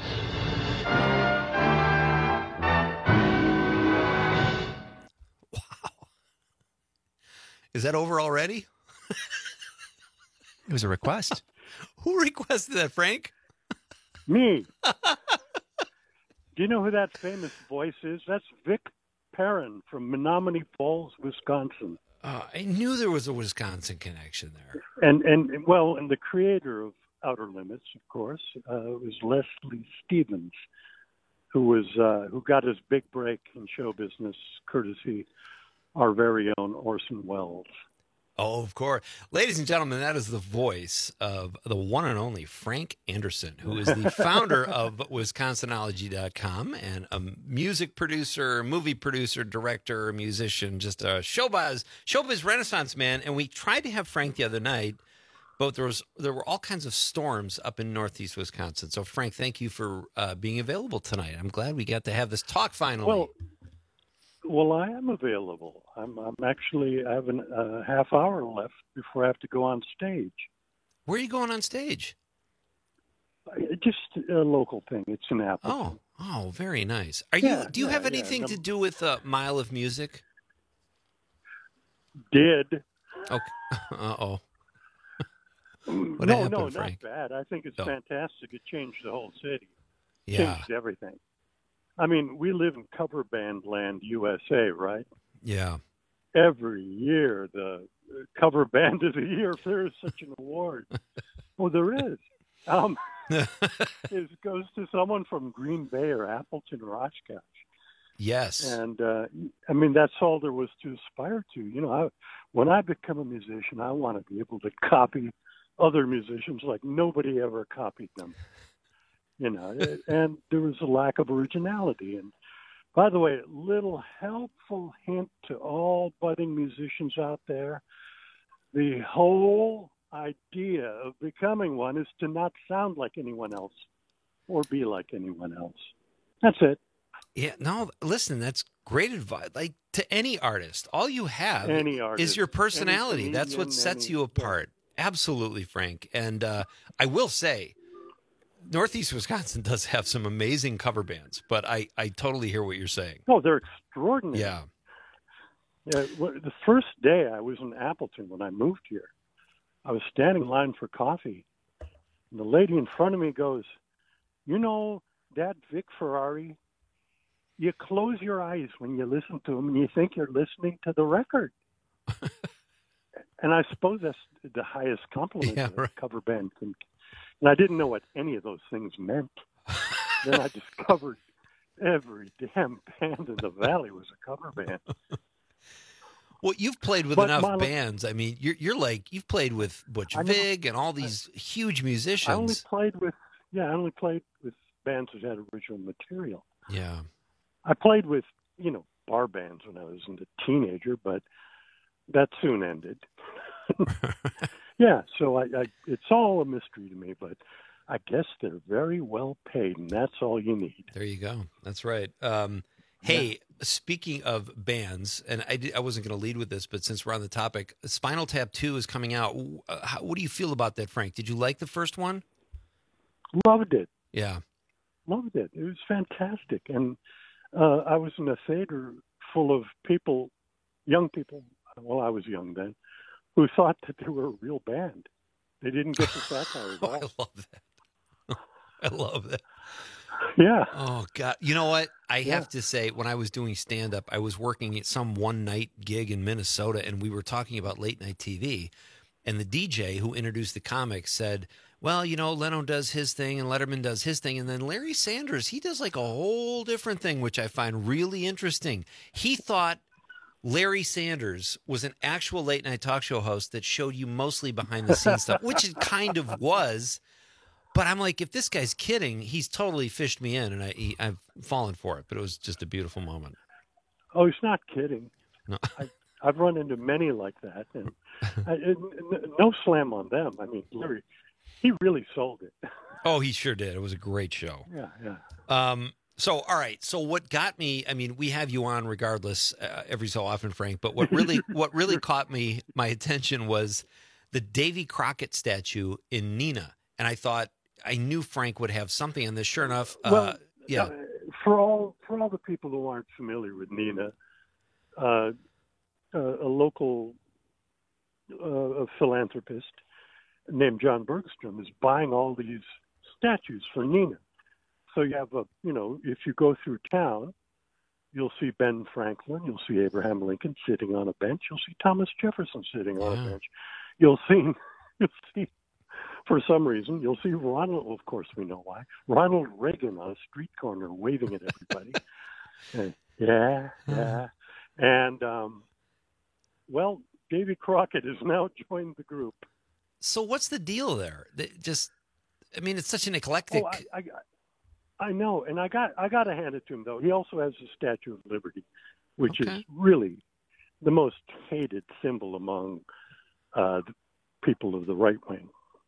Is that over already? It was a request. Who requested that, Frank? Me. Do you know who that famous voice is? That's Vic Perrin from Menominee Falls, Wisconsin. Uh, I knew there was a Wisconsin connection there. And, and well, and the creator of Outer Limits, of course, uh, was Leslie Stevens, who was uh, who got his big break in show business courtesy our very own Orson Welles. Oh, of course. Ladies and gentlemen, that is the voice of the one and only Frank Anderson, who is the founder of Wisconsinology dot com and a music producer, movie producer, director, musician, just a showbiz, showbiz renaissance man. And we tried to have Frank the other night, but there was there were all kinds of storms up in northeast Wisconsin. So, Frank, thank you for uh, being available tonight. I'm glad we got to have this talk finally. Well, Well, I am available. I'm, I'm actually, I have a uh, half hour left before I have to go on stage. Where are you going on stage? Just a local thing. It's an Appleton. Oh, oh, very nice. Are Yeah, you? Do you yeah, have yeah. anything to Num- do with uh, Mile of Music? Did. Okay. Uh oh. What no, happened, no, Frank? not bad. I think it's Oh. fantastic. It changed the whole city. Yeah. Changed everything. I mean, we live in cover band land, U S A, right? Yeah. Every year, the cover band of the year, if there is such an award. Well, there is. Um, it goes to someone from Green Bay or Appleton or Oshkosh. Yes. And, uh, I mean, that's all there was to aspire to. You know, I, when I become a musician, I want to be able to copy other musicians like nobody ever copied them. You know, and there was a lack of originality. And by the way, little helpful hint to all budding musicians out there, the whole idea of becoming one is to not sound like anyone else or be like anyone else. That's it. Yeah. No, listen, that's great advice. Like to any artist, all you have Any artist, is your personality. any That's what comedian, sets any- you apart. Absolutely, Frank. And uh, I will say, Northeast Wisconsin does have some amazing cover bands, but I, I totally hear what you're saying. Oh, they're extraordinary. Yeah. Yeah, well, the first day I was in Appleton when I moved here, I was standing in line for coffee, and the lady in front of me goes, "You know, that Vic Ferrari, you close your eyes when you listen to him, and you think you're listening to the record." And I suppose that's the highest compliment Yeah, that a right. cover band can. And I didn't know what any of those things meant. Then I discovered every damn band in the valley was a cover band. Well, you've played with But enough Mono- bands. I mean, you're you're like you've played with Butch I know. Vig and all these huge musicians. I only played with yeah, I only played with bands that had original material. Yeah. I played with, you know, bar bands when I was a teenager, but that soon ended. Yeah, so I, I, it's all a mystery to me, but I guess they're very well paid, and that's all you need. There you go. That's right. Um, hey, yeah. Speaking of bands, and I, did, I wasn't going to lead with this, but since we're on the topic, Spinal Tap two is coming out. Uh, how, what do you feel about that, Frank? Did you like the first one? Loved it. Yeah. Loved it. It was fantastic. And uh, I was in a theater full of people, young people, well, I was young then, who thought that they were a real band. They didn't get the satire at all. I love that. I love that. Yeah. Oh, God. You know what? I yeah. have to say, when I was doing stand-up, I was working at some one-night gig in Minnesota, and we were talking about late-night T V. And the D J who introduced the comics said, well, you know, Leno does his thing and Letterman does his thing. And then Larry Sanders, he does like a whole different thing, which I find really interesting. He thought Larry Sanders was an actual late-night talk show host that showed you mostly behind-the-scenes stuff, which it kind of was. But I'm like, if this guy's kidding, he's totally fished me in, and I, he, I've fallen for it. But it was just a beautiful moment. Oh, he's not kidding. No. I, I've run into many like that, and I, it, no slam on them. I mean, Larry, he really sold it. Oh, he sure did. It was a great show. Yeah, yeah. Um, so, all right. So, what got me? I mean, we have you on regardless uh, every so often, Frank. But what really, what really caught me, my attention was the Davy Crockett statue in Neenah, and I thought I knew Frank would have something on this. Sure enough, uh, well, yeah. Uh, for all for all the people who aren't familiar with Neenah, uh, uh, a local uh, a philanthropist named John Bergstrom is buying all these statues for Neenah. So you have a, you know, if you go through town, you'll see Ben Franklin, you'll see Abraham Lincoln sitting on a bench, you'll see Thomas Jefferson sitting on Yeah. a bench, you'll see, you'll see, for some reason, you'll see Ronald. Of course, we know why. Ronald Reagan on a street corner waving at everybody. And, yeah, yeah, and um, well, Davy Crockett has now joined the group. So, what's the deal there? They just, I mean, it's such an eclectic. Oh, I, I, I know, and I got I got to hand it to him though. He also has the Statue of Liberty, which Okay. is really the most hated symbol among uh, the people of the right wing.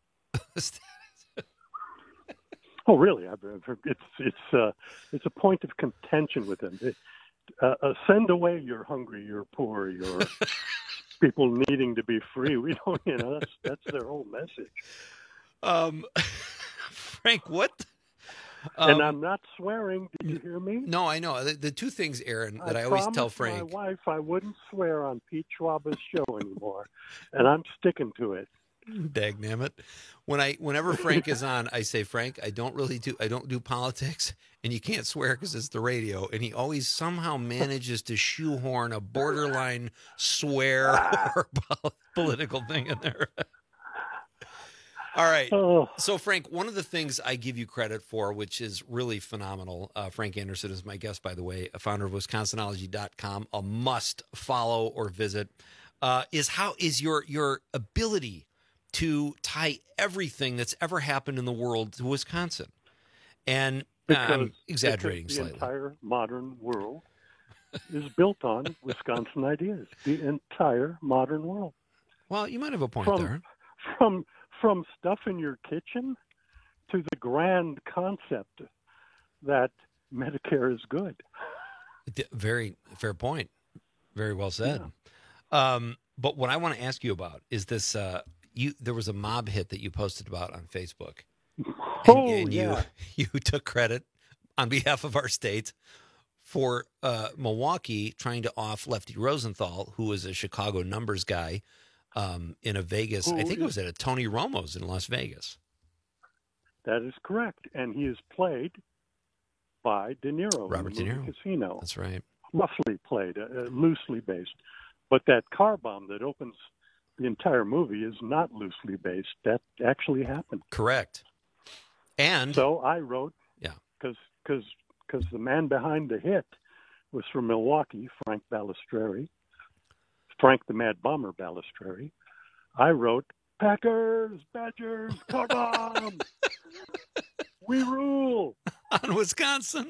Oh, really? I've, I've heard it's it's uh, it's a point of contention with them. They, uh, uh, send away your hungry, your poor, your people needing to be free. We don't, you know, that's that's their whole message. Um, Frank, what? Um, and I'm not swearing. Did you hear me? No, I know. The, the two things, Aaron, that I, I always promised tell Frank. my wife I wouldn't swear on Pete Schwaba's show anymore, and I'm sticking to it. Dagnammit. When I, whenever Frank is on, I say, Frank, I don't really do, I don't do politics, and you can't swear because it's the radio. And he always somehow manages to shoehorn a borderline swear or political thing in there. All right. Oh. So, Frank, one of the things I give you credit for, which is really phenomenal, uh, Frank Anderson is my guest, by the way, a founder of Wisconsinology dot com, a must follow or visit, uh, is how is your your ability to tie everything that's ever happened in the world to Wisconsin. And uh, Because, I'm exaggerating because the slightly. entire modern world is built on Wisconsin ideas. The entire modern world. Well, you might have a point from, there. From from stuff in your kitchen to the grand concept that Medicare is good. D- Very fair point. Very well said. Yeah. Um, but what I want to ask you about is this. Uh, you there was a mob hit that you posted about on Facebook. Oh, and, and yeah. you you took credit on behalf of our state for uh, Milwaukee trying to off Lefty Rosenthal, who was a Chicago numbers guy um, in a Vegas. Who I think is- it was at a Tony Romo's in Las Vegas. That is correct. And he is played by De Niro. Robert in the De movie Niro. Casino. That's right. Roughly played, uh, loosely based. But that car bomb that opens the entire movie is not loosely based. That actually happened. Correct. And so I wrote, yeah, because because because the man behind the hit was from Milwaukee, Frank Balistreri, Frank the Mad Bomber Balistreri. I wrote, Packers, Badgers, car bomb, we rule. on Wisconsin.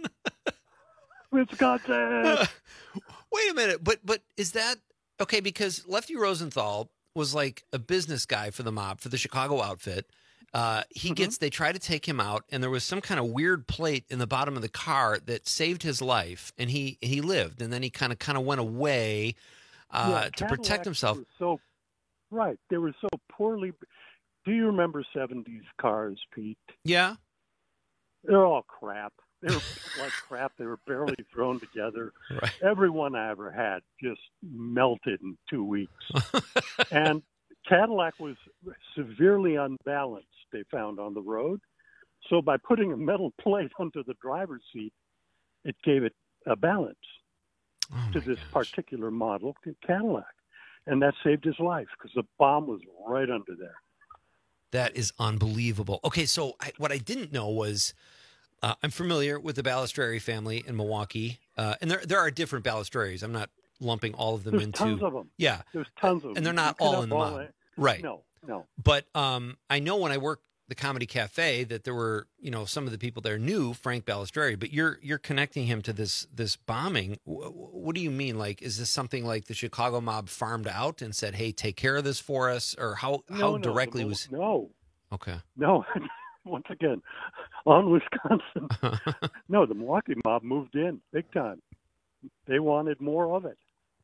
Wisconsin. Wait a minute, but but is that okay? Because Lefty Rosenthal was like a business guy for the mob, for the Chicago outfit. Uh, he mm-hmm. gets, they try to take him out, and there was some kind of weird plate in the bottom of the car that saved his life, and he he lived, and then he kind of kind of went away uh, yeah, to Cadillacs protect himself. Were so right, they were so poorly. Do you remember seventies cars, Pete? Yeah, they're all crap. They were like crap. They were barely thrown together. Right. Everyone I ever had just melted in two weeks. And Cadillac was severely unbalanced, they found on the road. So by putting a metal plate under the driver's seat, it gave it a balance oh to this gosh. particular model Cadillac. And that saved his life because the bomb was right under there. That is unbelievable. Okay, so I, what I didn't know was... Uh, I'm familiar with the Balistreri family in Milwaukee, uh, and there there are different Balistreris. I'm not lumping all of them There's into. tons of them. Yeah, there's tons of them, and they're not you all in the all mob, it. right? No, no. But um, I know when I worked the Comedy Cafe that there were, you know, some of the people there knew Frank Balistreri, but you're you're connecting him to this this bombing. What do you mean? Like, is this something like the Chicago mob farmed out and said, "Hey, take care of this for us," or how no, how no, directly the, was? No. Okay. No. Once again, on Wisconsin. No, the Milwaukee mob moved in big time. They wanted more of it.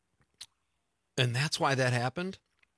And that's why that happened?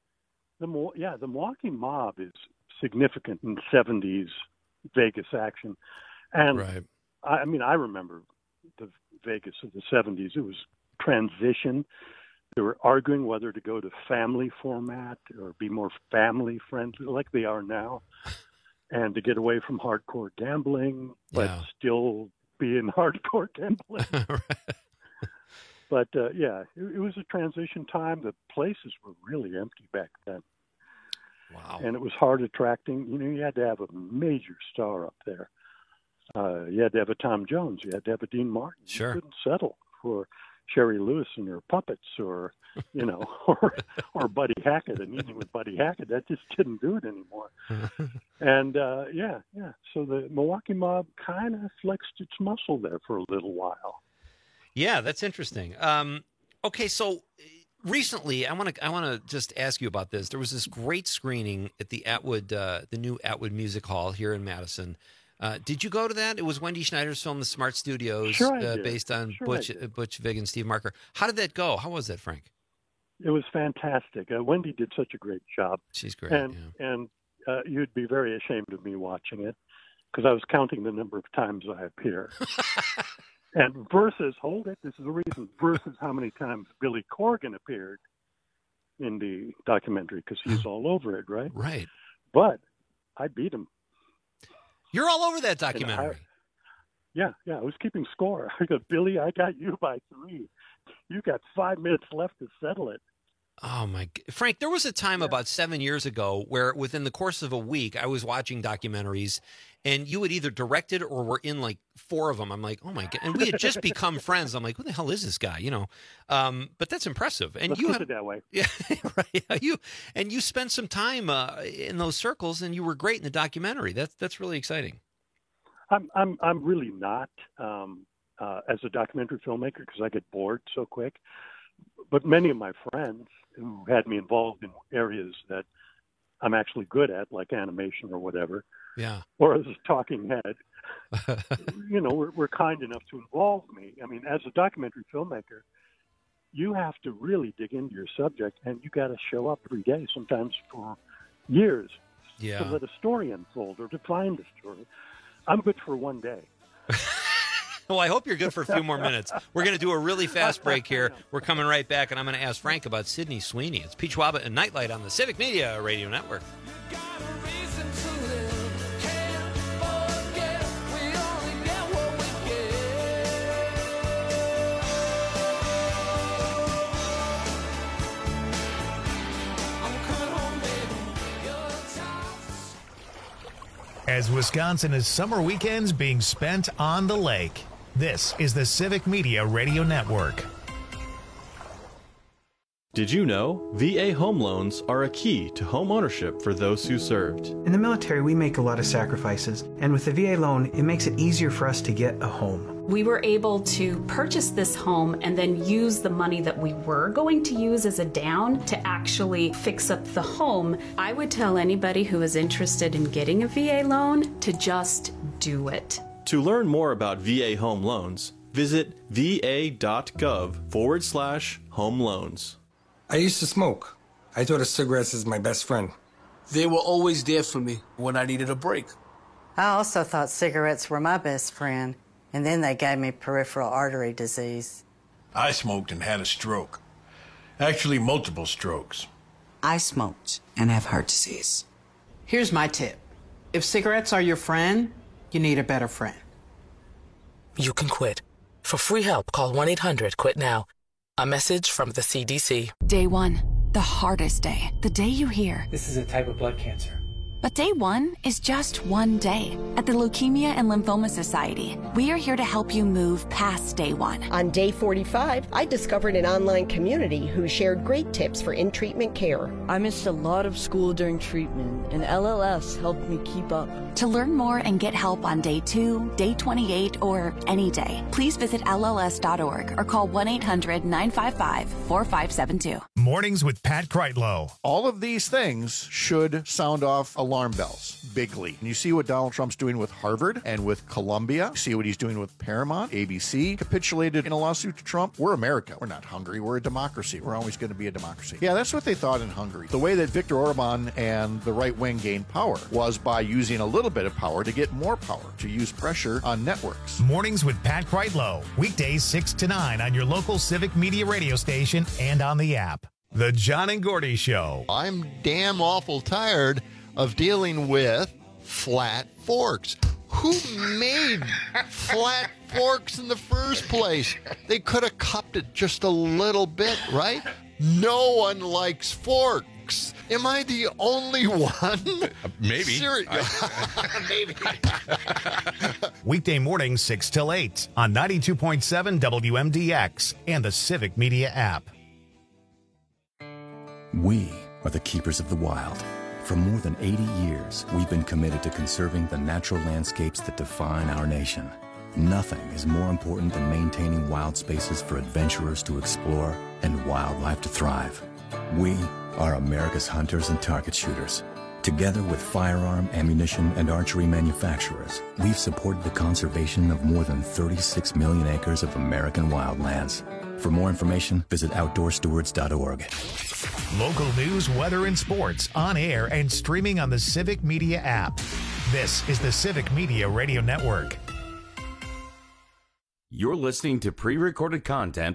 The Yeah, the Milwaukee mob is significant in seventies Vegas action. And right. I, I mean, I remember the Vegas of the seventies. It was transition. They were arguing whether to go to family format or be more family friendly like they are now. And to get away from hardcore gambling, but yeah. still be in hardcore gambling. Right. But, uh, yeah, it, it was a transition time. The places were really empty back then. Wow. And it was hard attracting. You know, you had to have a major star up there. Uh, you had to have a Tom Jones. You had to have a Dean Martin. Sure. You couldn't settle for Sherry Lewis and her puppets or, you know, or or Buddy Hackett, an evening with Buddy Hackett. That just didn't do it anymore. And, uh, yeah, yeah. So the Milwaukee mob kind of flexed its muscle there for a little while. Yeah, that's interesting. Um, okay, so recently, I want to I want to just ask you about this. There was this great screening at the Atwood, uh, the new Atwood Music Hall here in Madison. Uh, did you go to that? It was Wendy Schneider's film, The Smart Studios, sure uh, based on sure Butch Butch Vig and Steve Marker. How did that go? How was that, Frank? It was fantastic. Uh, Wendy did such a great job. She's great. And yeah. and uh, you'd be very ashamed of me watching it because I was counting the number of times I appear. And versus, hold it, this is the reason, versus how many times Billy Corgan appeared in the documentary because he's all over it, right? Right. But I beat him. You're all over that documentary. I, yeah, yeah. I was keeping score. I go, Billy, I got you by three. You got five minutes left to settle it. Oh, my God. Frank, there was a time yeah. about seven years ago where within the course of a week, I was watching documentaries and you had either directed or were in like four of them. I'm like, oh, my God. And we had just become friends. I'm like, who the hell is this guy? You know, um, but that's impressive. And Let's you keep had, it that way. Yeah, right. You, and you spent some time uh, in those circles and you were great in the documentary. That's, that's really exciting. I'm, I'm, I'm really not um, uh, as a documentary filmmaker because I get bored so quick. But many of my friends who had me involved in areas that I'm actually good at, like animation or whatever, yeah, or as a talking head, you know, were, were kind enough to involve me. I mean, as a documentary filmmaker, you have to really dig into your subject, and you got to show up every day, sometimes for years, yeah. to let a story unfold or to find a story. I'm good for one day. Well, I hope you're good for a few more minutes. We're going to do a really fast break here. We're coming right back, and I'm going to ask Frank about Sydney Sweeney. It's Pete Schwab and Nightlight on the Civic Media Radio Network. As Wisconsin is summer weekends being spent on the lake, this is the Civic Media Radio Network. Did you know V A home loans are a key to home ownership for those who served? In the military, we make a lot of sacrifices, and with the V A loan, it makes it easier for us to get a home. We were able to purchase this home and then use the money that we were going to use as a down to actually fix up the home. I would tell anybody who is interested in getting a V A loan to just do it. To learn more about V A home loans, visit va.gov forward slash home loans. I used to smoke. I thought of cigarettes as my best friend. They were always there for me when I needed a break. I also thought cigarettes were my best friend, and then they gave me peripheral artery disease. I smoked and had a stroke. Actually, multiple strokes. I smoked and have heart disease. Here's my tip. If cigarettes are your friend, you need a better friend. You can quit. For free help, call one eight hundred quit now. A message from the C D C. Day one, the hardest day. The day you hear, this is a type of blood cancer. But day one is just one day. At the Leukemia and Lymphoma Society, we are here to help you move past day one. On day forty-five, I discovered an online community who shared great tips for in-treatment care. I missed a lot of school during treatment, and L L S helped me keep up. To learn more and get help on day two, day twenty-eight, or any day, please visit L L S dot org or call one eight hundred nine five five four five seven two. Mornings with Pat Kreitlow. All of these things should sound off alarm bells bigly. And you see what Donald Trump's doing with Harvard and with Columbia. You see what he's doing with Paramount. A B C capitulated in a lawsuit to Trump. We're America. We're not Hungary. We're a democracy. We're always going to be a democracy. Yeah, that's what they thought in Hungary. The way that Viktor Orban and the right wing gained power was by using a little bit of power to get more power, to use pressure on networks. Mornings with Pat Kreitlow. Weekdays six to nine on your local Civic Media radio station and on the app. The John and Gordy Show. I'm damn awful tired of dealing with flat forks. Who made flat forks in the first place? They could have cupped it just a little bit, right? No one likes forks. Am I the only one? Uh, maybe. Seri- I, maybe. Weekday mornings six till eight on ninety-two point seven W M D X and the Civic Media app. We are the keepers of the wild. For more than eighty years, we've been committed to conserving the natural landscapes that define our nation. Nothing is more important than maintaining wild spaces for adventurers to explore and wildlife to thrive. We are America's hunters and target shooters. Together with firearm, ammunition, and archery manufacturers, we've supported the conservation of more than thirty-six million acres of American wildlands. For more information, visit outdoor stewards dot org. Local news, weather, and sports on air and streaming on the Civic Media app. This is the Civic Media Radio Network. You're listening to pre-recorded content.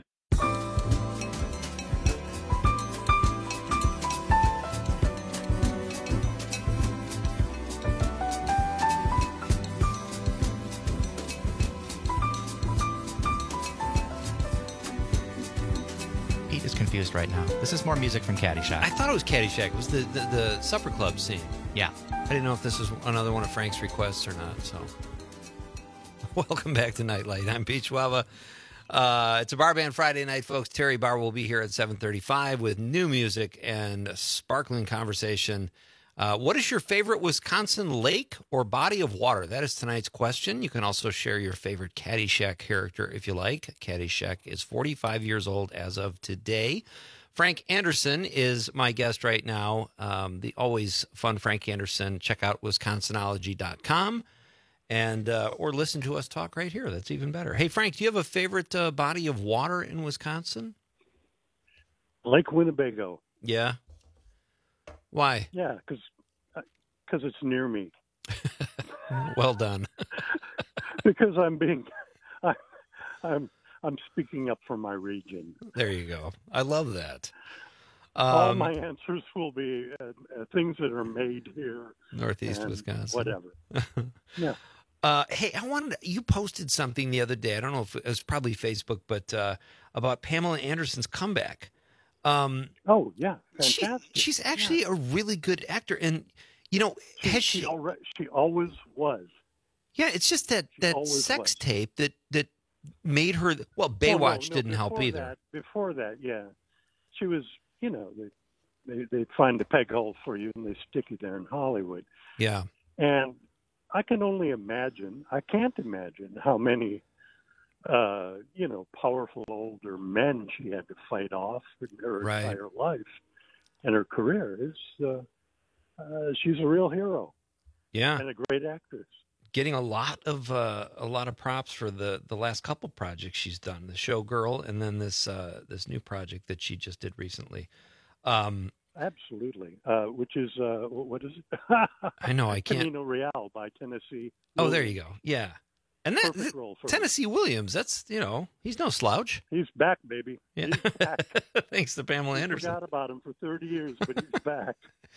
Pete is confused right now. This is more music from Caddyshack. I thought it was Caddyshack. It was the, the, the supper club scene. Yeah. I didn't know if this was another one of Frank's requests or not, so... Welcome back to Nightlight. I'm Pete Schwaba. Uh, it's a Bar Band Friday night, folks. Terry Barr will be here at seven thirty-five with new music and sparkling conversation. Uh, what is your favorite Wisconsin lake or body of water? That is tonight's question. You can also share your favorite Caddyshack character if you like. Caddyshack is forty-five years old as of today. Frank Anderson is my guest right now. Um, the always fun Frank Anderson. Check out wisconsinology dot com. And uh, or listen to us talk right here. That's even better. Hey, Frank, do you have a favorite uh, body of water in Wisconsin? Lake Winnebago. Yeah. Why? Yeah, because because it's near me. Well done. Because I'm being, I, I'm I'm speaking up for my region. There you go. I love that. Um, All my answers will be uh, uh, things that are made here, Northeast Wisconsin. Whatever. Yeah. Uh, hey, I wanted to, you posted something the other day. I don't know if it was probably Facebook, but uh, about Pamela Anderson's comeback. Um, oh yeah, fantastic. She, she's actually yeah. a really good actor, and you know, she, has she? She, already, she always was. Yeah, it's just that that sex was. tape that that made her. Well, Baywatch oh, no, no, didn't help either. That, before that, yeah, she was you know, they they they find a peg hole for you and they stick you there in Hollywood. Yeah. And I can only imagine, I can't imagine how many, uh, you know, powerful older men she had to fight off in her Right. entire life and her career. Is uh, uh, she's a real hero Yeah. and a great actress. Getting a lot of uh, a lot of props for the, the last couple projects she's done, the Showgirl, and then this uh, this new project that she just did recently. Um, Absolutely, uh, which is uh, what is it? I know I can't. Camino Real by Tennessee. Oh, there you go. Yeah, and that Perfect role for Tennessee Williams. That's you know he's no slouch. He's back, baby. Yeah. He's back. Thanks to Pamela We Anderson. forgot about him for thirty years, but he's back.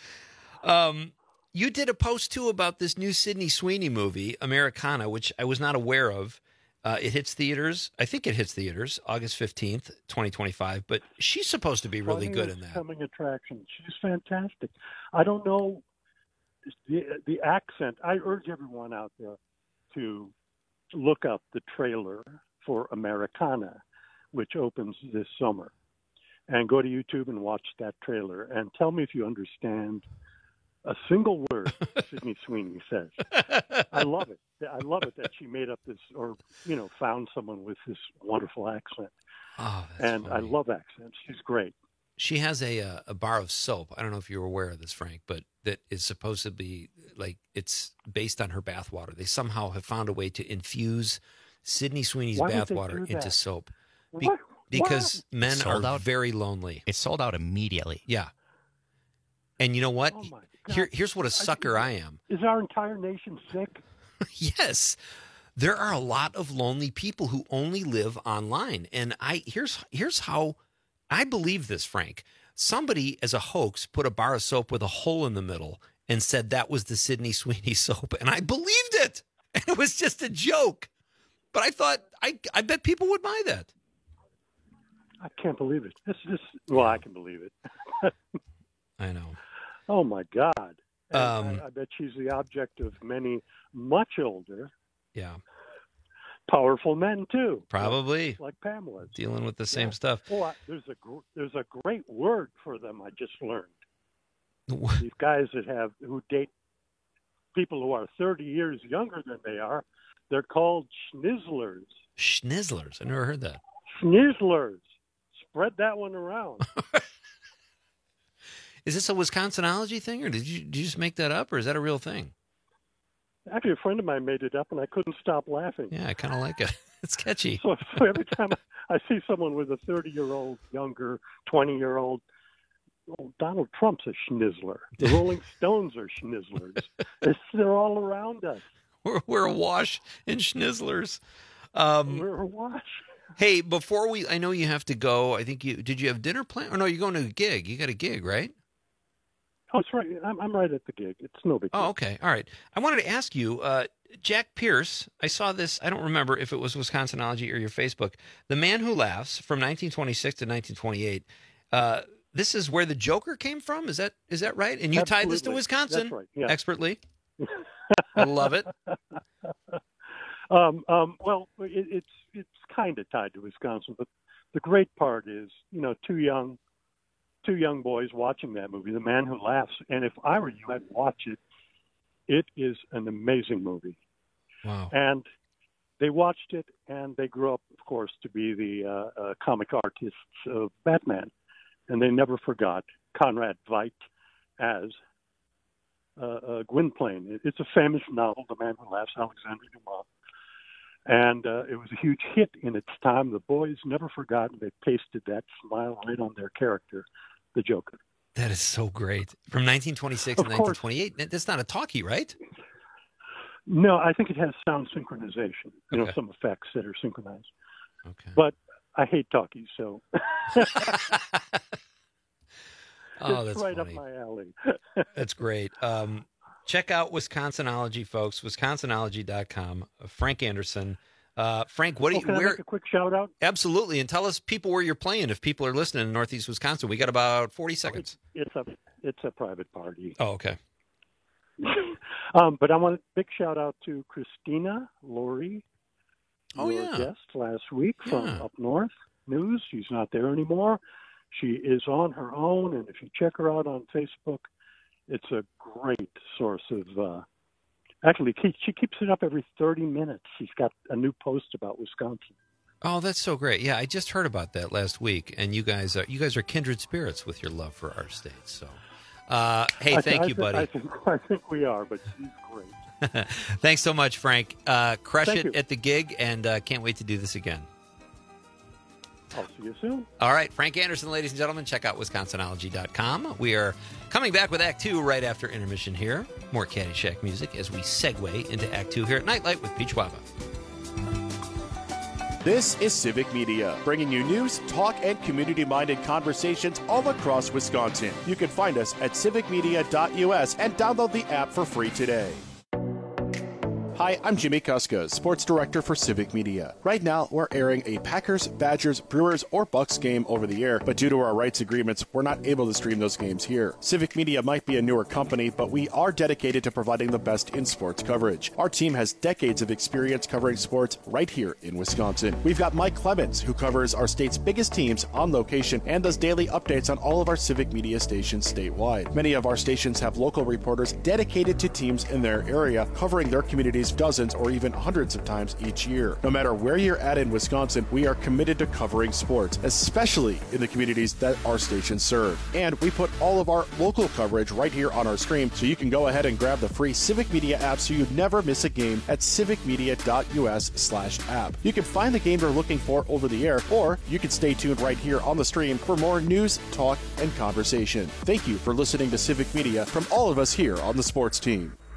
Um, you did a post too about this new Sydney Sweeney movie, Americana, which I was not aware of. Uh, it hits theaters. I think it hits theaters August fifteenth, twenty twenty-five. But she's supposed to be really good in that. Coming attraction. She's fantastic. I don't know the the accent. I urge everyone out there to look up the trailer for Americana, which opens this summer, and go to YouTube and watch that trailer and tell me if you understand a single word Sydney Sweeney says. I love it. I love it that she made up this, or you know, found someone with this wonderful accent. Oh, and I love accents. She's great. She has a uh, a bar of soap. I don't know if you're aware of this, Frank, but that is supposed to be like it's based on her bathwater. They somehow have found a way to infuse Sydney Sweeney's Why would they bathwater do into that? soap. Be- What? because What? men It's are sold out. very lonely. It sold out immediately. Yeah. And you know what? Oh my God. Here, here's what a sucker I am. Is our entire nation sick? Yes. There are a lot of lonely people who only live online. And I here's here's how I believe this, Frank. Somebody as a hoax put a bar of soap with a hole in the middle and said that was the Sydney Sweeney soap. And I believed it. And it was just a joke. But I thought I I bet people would buy that. I can't believe it. This is well, I can believe it. I know. Oh my God! And Um, I, I bet she's the object of many much older, Yeah. powerful men too. Probably. like Pamela. Dealing with the same stuff. Oh, I, there's a gr- there's a great word for them. I just learned. These guys that have who date people who are thirty years younger than they are, they're called schnizzlers. Schnizzlers. I never heard that. Schnizzlers. Spread that one around. Is this a Wisconsinology thing, or did you, did you just make that up, or is that a real thing? Actually, a friend of mine made it up, and I couldn't stop laughing. Yeah, I kind of like it. It's catchy. So, so every time I see someone with a thirty-year-old, younger, twenty-year-old, oh, Donald Trump's a schnizzler. The Rolling Stones are schnizzlers. It's, they're all around us. We're, we're awash in schnizzlers. Um, we're awash. Hey, before we, I know you have to go. I think you, did you have dinner planned? Or no, you're going to a gig. You got a gig, right? Oh, that's right. I'm, I'm right at the gig. It's no big deal. Oh, okay. All right. I wanted to ask you, uh, Jack Pierce, I saw this, I don't remember if it was Wisconsinology or your Facebook, The Man Who Laughs from nineteen twenty-six to nineteen twenty-eight. Uh, this is where the Joker came from? Is that is that right? And you tied this to Absolutely. Wisconsin That's right. Yeah. expertly. I love it. Um, um, well, it, it's it's kind of tied to Wisconsin, but the great part is, you know, two young, two young boys watching that movie, The Man Who Laughs. And if I were you, I'd watch it. It is an amazing movie. Wow. And they watched it, and they grew up, of course, to be the uh, uh, comic artists of Batman, and they never forgot Conrad Veidt as uh, uh, Gwynplaine. It, it's a famous novel, The Man Who Laughs, Alexandre Dumas. And uh, it was a huge hit in its time. The boys never forgot. They pasted that smile right on their character, the Joker. That is so great. From nineteen twenty-six Of to course. nineteen twenty-eight. That's not a talkie, right? No, I think it has sound synchronization. You know, Okay. some effects that are synchronized. Okay. But I hate talkies, so Oh, it's that's right funny. up my alley. That's great. Um, check out Wisconsinology, folks. Wisconsinology dot com. Frank Anderson. Uh, Frank, what do Oh, you? can I Where? make a quick shout out? Absolutely, and tell us people where you're playing if people are listening in Northeast Wisconsin. We got about forty seconds. It's a it's a private party. Oh, okay. Um, but I want a big shout out to Christina Laurie, Oh, your yeah. guest last week from Yeah. up north news. She's not there anymore. She is on her own, and if you check her out on Facebook, it's a great source of. Uh, actually, she keeps it up every thirty minutes. She's got a new post about Wisconsin. Oh, that's so great! Yeah, I just heard about that last week, and you guys are you guys are kindred spirits with your love for our state. So, uh, hey, I thank th- you, I th- buddy. I think I think we are, but she's great. Thanks so much, Frank. Uh, crush Thank it you. at the gig, and uh, can't wait to do this again. I'll see you soon. All right, Frank Anderson, ladies and gentlemen, check out Wisconsinology dot com. We are coming back with Act Two right after intermission here. More Caddyshack music as we segue into Act Two here at Nightlight with Peach Wava. This is Civic Media, bringing you news, talk, and community-minded conversations all across Wisconsin. You can find us at civic media dot u s and download the app for free today. Hi, I'm Jimmy Kuska, Sports Director for Civic Media. Right now, we're airing a Packers, Badgers, Brewers, or Bucks game over the air, but due to our rights agreements, we're not able to stream those games here. Civic Media might be a newer company, but we are dedicated to providing the best in sports coverage. Our team has decades of experience covering sports right here in Wisconsin. We've got Mike Clemens, who covers our state's biggest teams on location and does daily updates on all of our Civic Media stations statewide. Many of our stations have local reporters dedicated to teams in their area, covering their communities dozens or even hundreds of times each year. No matter where you're at in Wisconsin, we are committed to covering sports, especially in the communities that our stations serve. And we put all of our local coverage right here on our stream, so you can go ahead and grab the free Civic Media app so you never miss a game at civic media dot u s slash app. You can find the game you're looking for over the air, or you can stay tuned right here on the stream for more news, talk, and conversation. Thank you for listening to Civic Media from all of us here on the sports team.